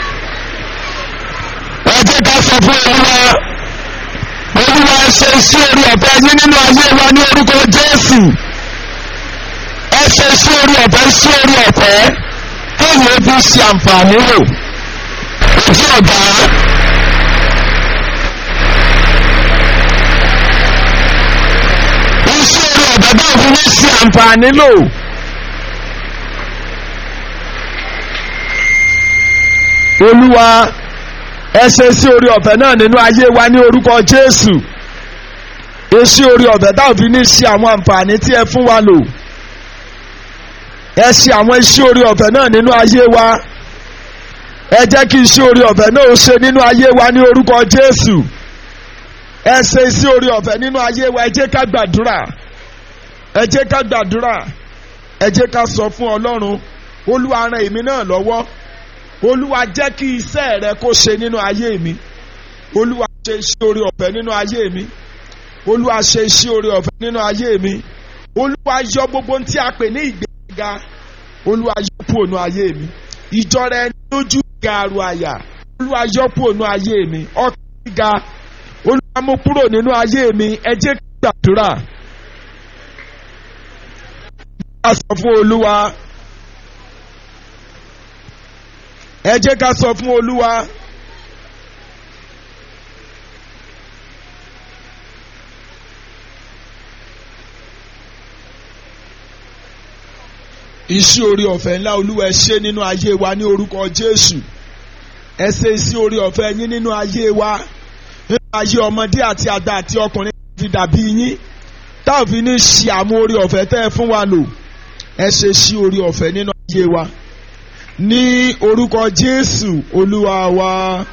S2: Ẹ jẹ́ ká sọ fún Olúwa. Olúwa ṣe iṣẹ́ orí ọ̀fẹ́ yín nínú ayé wa ní orúkọ Jésù. Ẹ ṣe iṣẹ́ orí ọ̀fẹ́ kéèyàn fi ṣe àǹfààní lò. Ojú ọ̀gá. Bàbá òfin ní ṣe àǹfààní lò. Olúwa ẹ ṣe sí orí ọ̀fẹ́ náà nínú ayé wa ní orúkọ Jésù. Èsì orí ọ̀fẹ́ tá òfin ní ṣe àwọn àǹfààní tí ẹ fún wa lò. Ẹ ṣe àwọn iṣẹ́ orí ọ̀fẹ́ náà nínú ayé wa. Ẹ jẹ́ kí iṣẹ́ orí ọ̀fẹ́ náà ó ṣe nínú ayé wa ní orúkọ Jésù. Ẹ ṣe iṣẹ́ orí ọ̀fẹ́ nínú ayé wa. Ẹ jẹ́ ká gbàdúrà. Ẹ jẹ́ ká gbàdúrà. Ẹ jẹ́ ká sọ fún Ọlọ́run. Olúwa ràn èmi náà lọ́wọ́. Olúwa jẹ́ kí iṣẹ́ rẹ kó ṣe nínú ayé mi. Olúwa ṣe iṣẹ́ orí ọ̀fẹ́ nínú ayé mi. Olúwa ṣe iṣẹ́ orí ọ̀fẹ́ nínú ayé mi. Olúwa yọ gbogbo tí a pè ní ìgbéga. Olúwa yọ kúrò nínú ayé mi. Ìjọra ẹni lójú gàrú àyà. Olúwa yọ kúrò nínú ayé mi. Ọkàn gíga. Olúwa mú kúrò nínú ayé mi. Ẹ jẹ́ ká gbàdúrà. Ẹ sọ fún Olúwa. Ẹ jẹ́ ká sọ fún Olúwa. Iṣẹ́ orí ọ̀fẹ́ ńlá Olúwa ẹ ṣe nínú ayé wa ní orúkọ Jésù. Ẹ ṣe iṣẹ́ orí ọ̀fẹ́ yín nínú ayé wa. Nínú ayé ọmọdé àti àgbà àti ọkùnrin fi dàbí yín. Táwọn fi ní ṣe àmú orí ọ̀fẹ́ tẹ́ ẹ fún wa lò. Ẹ ṣe iṣẹ́ orí ọ̀fẹ́ nínú ayé wa. Ní orúkọ Jésù Olúwa wa.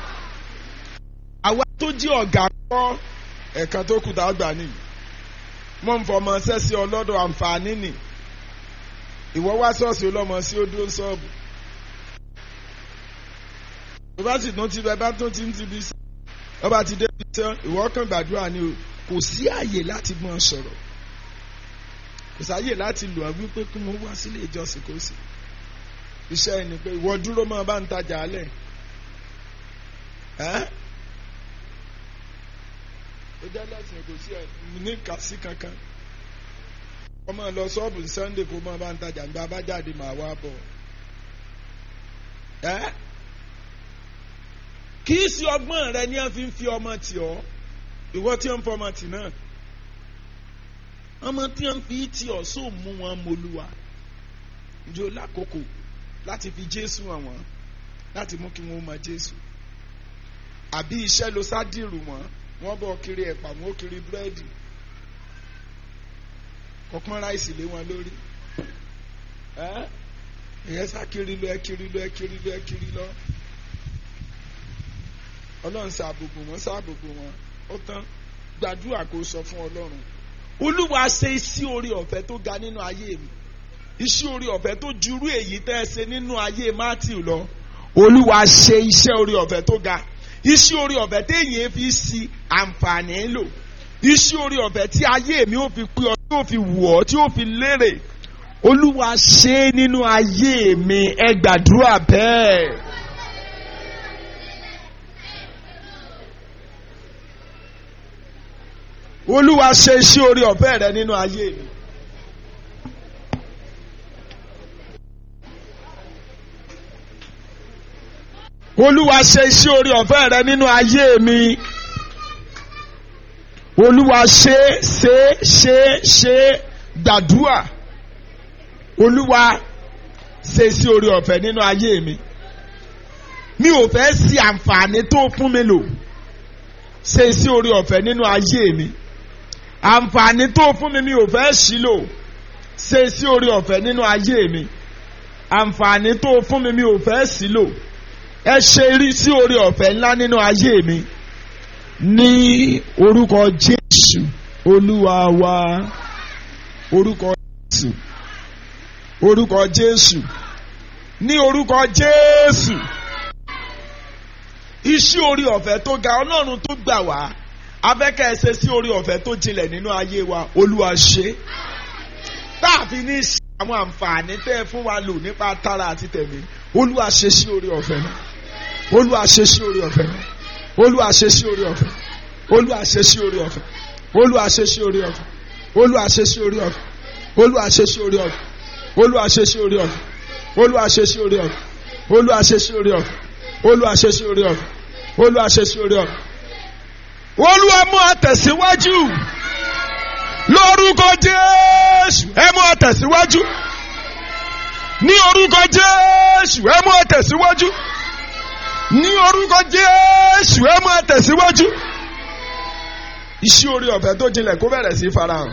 S2: Àwa tó jí ọ̀gá kọ́ ẹ̀ka tó kù tá a gbà nìyí. Mo ń fọmọ sẹ́sí ọlọ́dọ̀ àǹfààní nì. Ìwọ wá ṣọ́ọ̀ṣì ọlọ́mọ sí ó dúró ṣọ́ọ̀bù. Bàbá sì tún ti bàbá tún ti ń ti bí sọ. Ọba ti dé bí sọ ìwọ kàn gbàdúrà ni o. Kò sí àyè láti mọ̀ sọ̀rọ̀. Kò sáyè láti lò á wípé kí mo wá sílé ìjọsìn kò sí. Iṣẹ́ ẹni pé ìwọ dúró máa bá ń tajà alẹ̀. Ó jẹ́ lẹ́sìn kò sí ẹ̀ ní kàsí kankan. Ọmọ lọ ṣọ́ọ̀bù Sunday kó máa bá ń tajà nígbà bá jáde màá wá bọ̀. Kì í sí ọgbọ́n rẹ ní à ń fi ọmọ tì ọ́. Ìwọ tí ó ń fọmọ tì náà. Ọmọ tí ó ń fi tì ọ́ sóò mú wọn mọ́lúwa. Ǹjẹ́ o lákòókò láti fi Jésù hàn wọ́n láti mú kí wọ́n mọ Jésù. àbí iṣẹ́ ló sá dìrù mọ́ wọ́n bọ̀ kiri ẹ̀pà wọ́n kiri búrẹ́dì kọ́pọ́n ráìsì lé wọn lórí ìyẹn sá kiri lọ ẹ kiri lọ ẹ kiri lọ ẹ kiri lọ ọlọ́run ṣàbòbò wọn ṣàbòbò wọn ó tán gbàdúrà kó sọ fún ọlọ́run olúwa ṣe iṣẹ́ orí ọ̀fẹ́ tó ga nínú ayé mi iṣẹ́ orí ọ̀fẹ́ tó jurú èyí tẹ́ ẹ ṣe nínú ayé Matthew lọ olúwa ṣe iṣẹ́ orí ọ̀fẹ́ tó ga iṣẹ́ orí ọ̀fẹ́ téèyàn fi sí àǹfààní lò iṣẹ́ orí ọ̀fẹ́ tí ayé mi ò fi pé ọ tí ò fi wù ọ́ tí ò fi lérè olúwa ṣe nínú ayé mi ẹ gbàdúrà bẹ́ẹ̀. olúwa ṣe iṣẹ́ orí ọ̀fẹ́ rẹ nínú ayé mi. olúwa ṣe iṣẹ́ orí ọ̀fẹ́ rẹ nínú ayé mi. olúwa ṣe gbàdúrà. olúwa ṣe iṣẹ́ orí ọ̀fẹ́ nínú ayé mi. mi ò fẹ́ sí àǹfààní tó fún mi lò. ṣe iṣẹ́ orí ọ̀fẹ́ nínú ayé mi. àǹfààní tó fún mi ò fẹ́ sí lò. ṣe iṣẹ́ orí ọ̀fẹ́ nínú ayé mi. àǹfààní tó fún mi ò fẹ́ sí lò. ẹ ṣe iṣẹ́ orí ọ̀fẹ́ ńlá nínú ayé mi. ní orúkọ Jésù olúwa wa. orúkọ Jésù. orúkọ Jésù. ní orúkọ Jésù. iṣẹ́ orí ọ̀fẹ́ tó ga ọlọ́run tó gbà wá abẹ́kẹ́ ẹ ṣe sí orí ọ̀fẹ́ tó jinlẹ̀ nínú ayé wa olúwa ṣe táàfin ní ṣe àwọn àǹfààní tẹ́ ẹ fún wa lò nípa tara àti tẹ̀mí olúwa ṣe sí orí ọ̀fẹ́ náà olúwa ṣe sí orí ọ̀fẹ́ náà olúwa ṣe sí orí ọ̀fẹ́ olúwa ṣe sí orí ọ̀fẹ́ olúwa ṣe sí orí ọ̀fẹ́ olúwa ṣe sí orí ọ̀fẹ́ olúwa ṣe sí orí ọ̀fẹ́ olúwa ṣe sí orí ọ̀fẹ́ olúwa ṣe sí orí ọ̀fẹ́ olúwa ṣe sí orí ọ̀fẹ́ olúwa ṣe sí orí ọ̀fẹ́ olúwa ṣe sí orí ọ̀fẹ́ olúwa mú àtẹ̀síwájú lórúkọ Jésù ẹ mú àtẹ̀síwájú ní orúkọ Jésù ẹ mú àtẹ̀síwájú ní orúkọ Jésù ẹ mú àtẹ̀síwájú iṣẹ́ orí ọ̀fẹ́ tó jinlẹ̀ kó bẹ̀rẹ̀ sí farahàn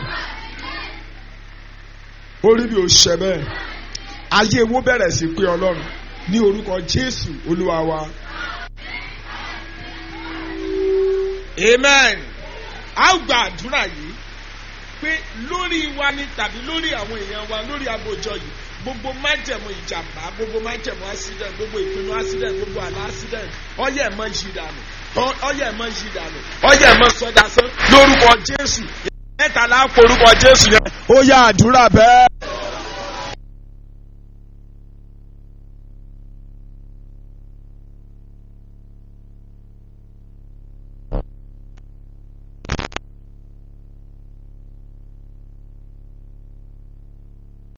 S2: orí bí o ṣẹ bẹ́ẹ̀ ayé wo bẹ̀rẹ̀ sí pé ọlọ́run ní orúkọ Jésù olúwa wa. Amen. A ó gba àdúrà yìí pé lórí wa ni tàbí lórí àwọn èèyàn wa lórí agbójọ yìí gbogbo májẹ̀mú ìjàmbá gbogbo májẹ̀mú accident gbogbo ìpinnu accident gbogbo àlá accident ọyẹ ẹ̀ mọ́ yí dànù ọyẹ ẹ̀ mọ́ yí dànù ọyẹ ẹ̀ mọ́ sọdásán lórúkọ Jésù mẹ́ta láàpọ̀ orúkọ Jésù yẹn ó yá àdúrà bẹ́ẹ̀.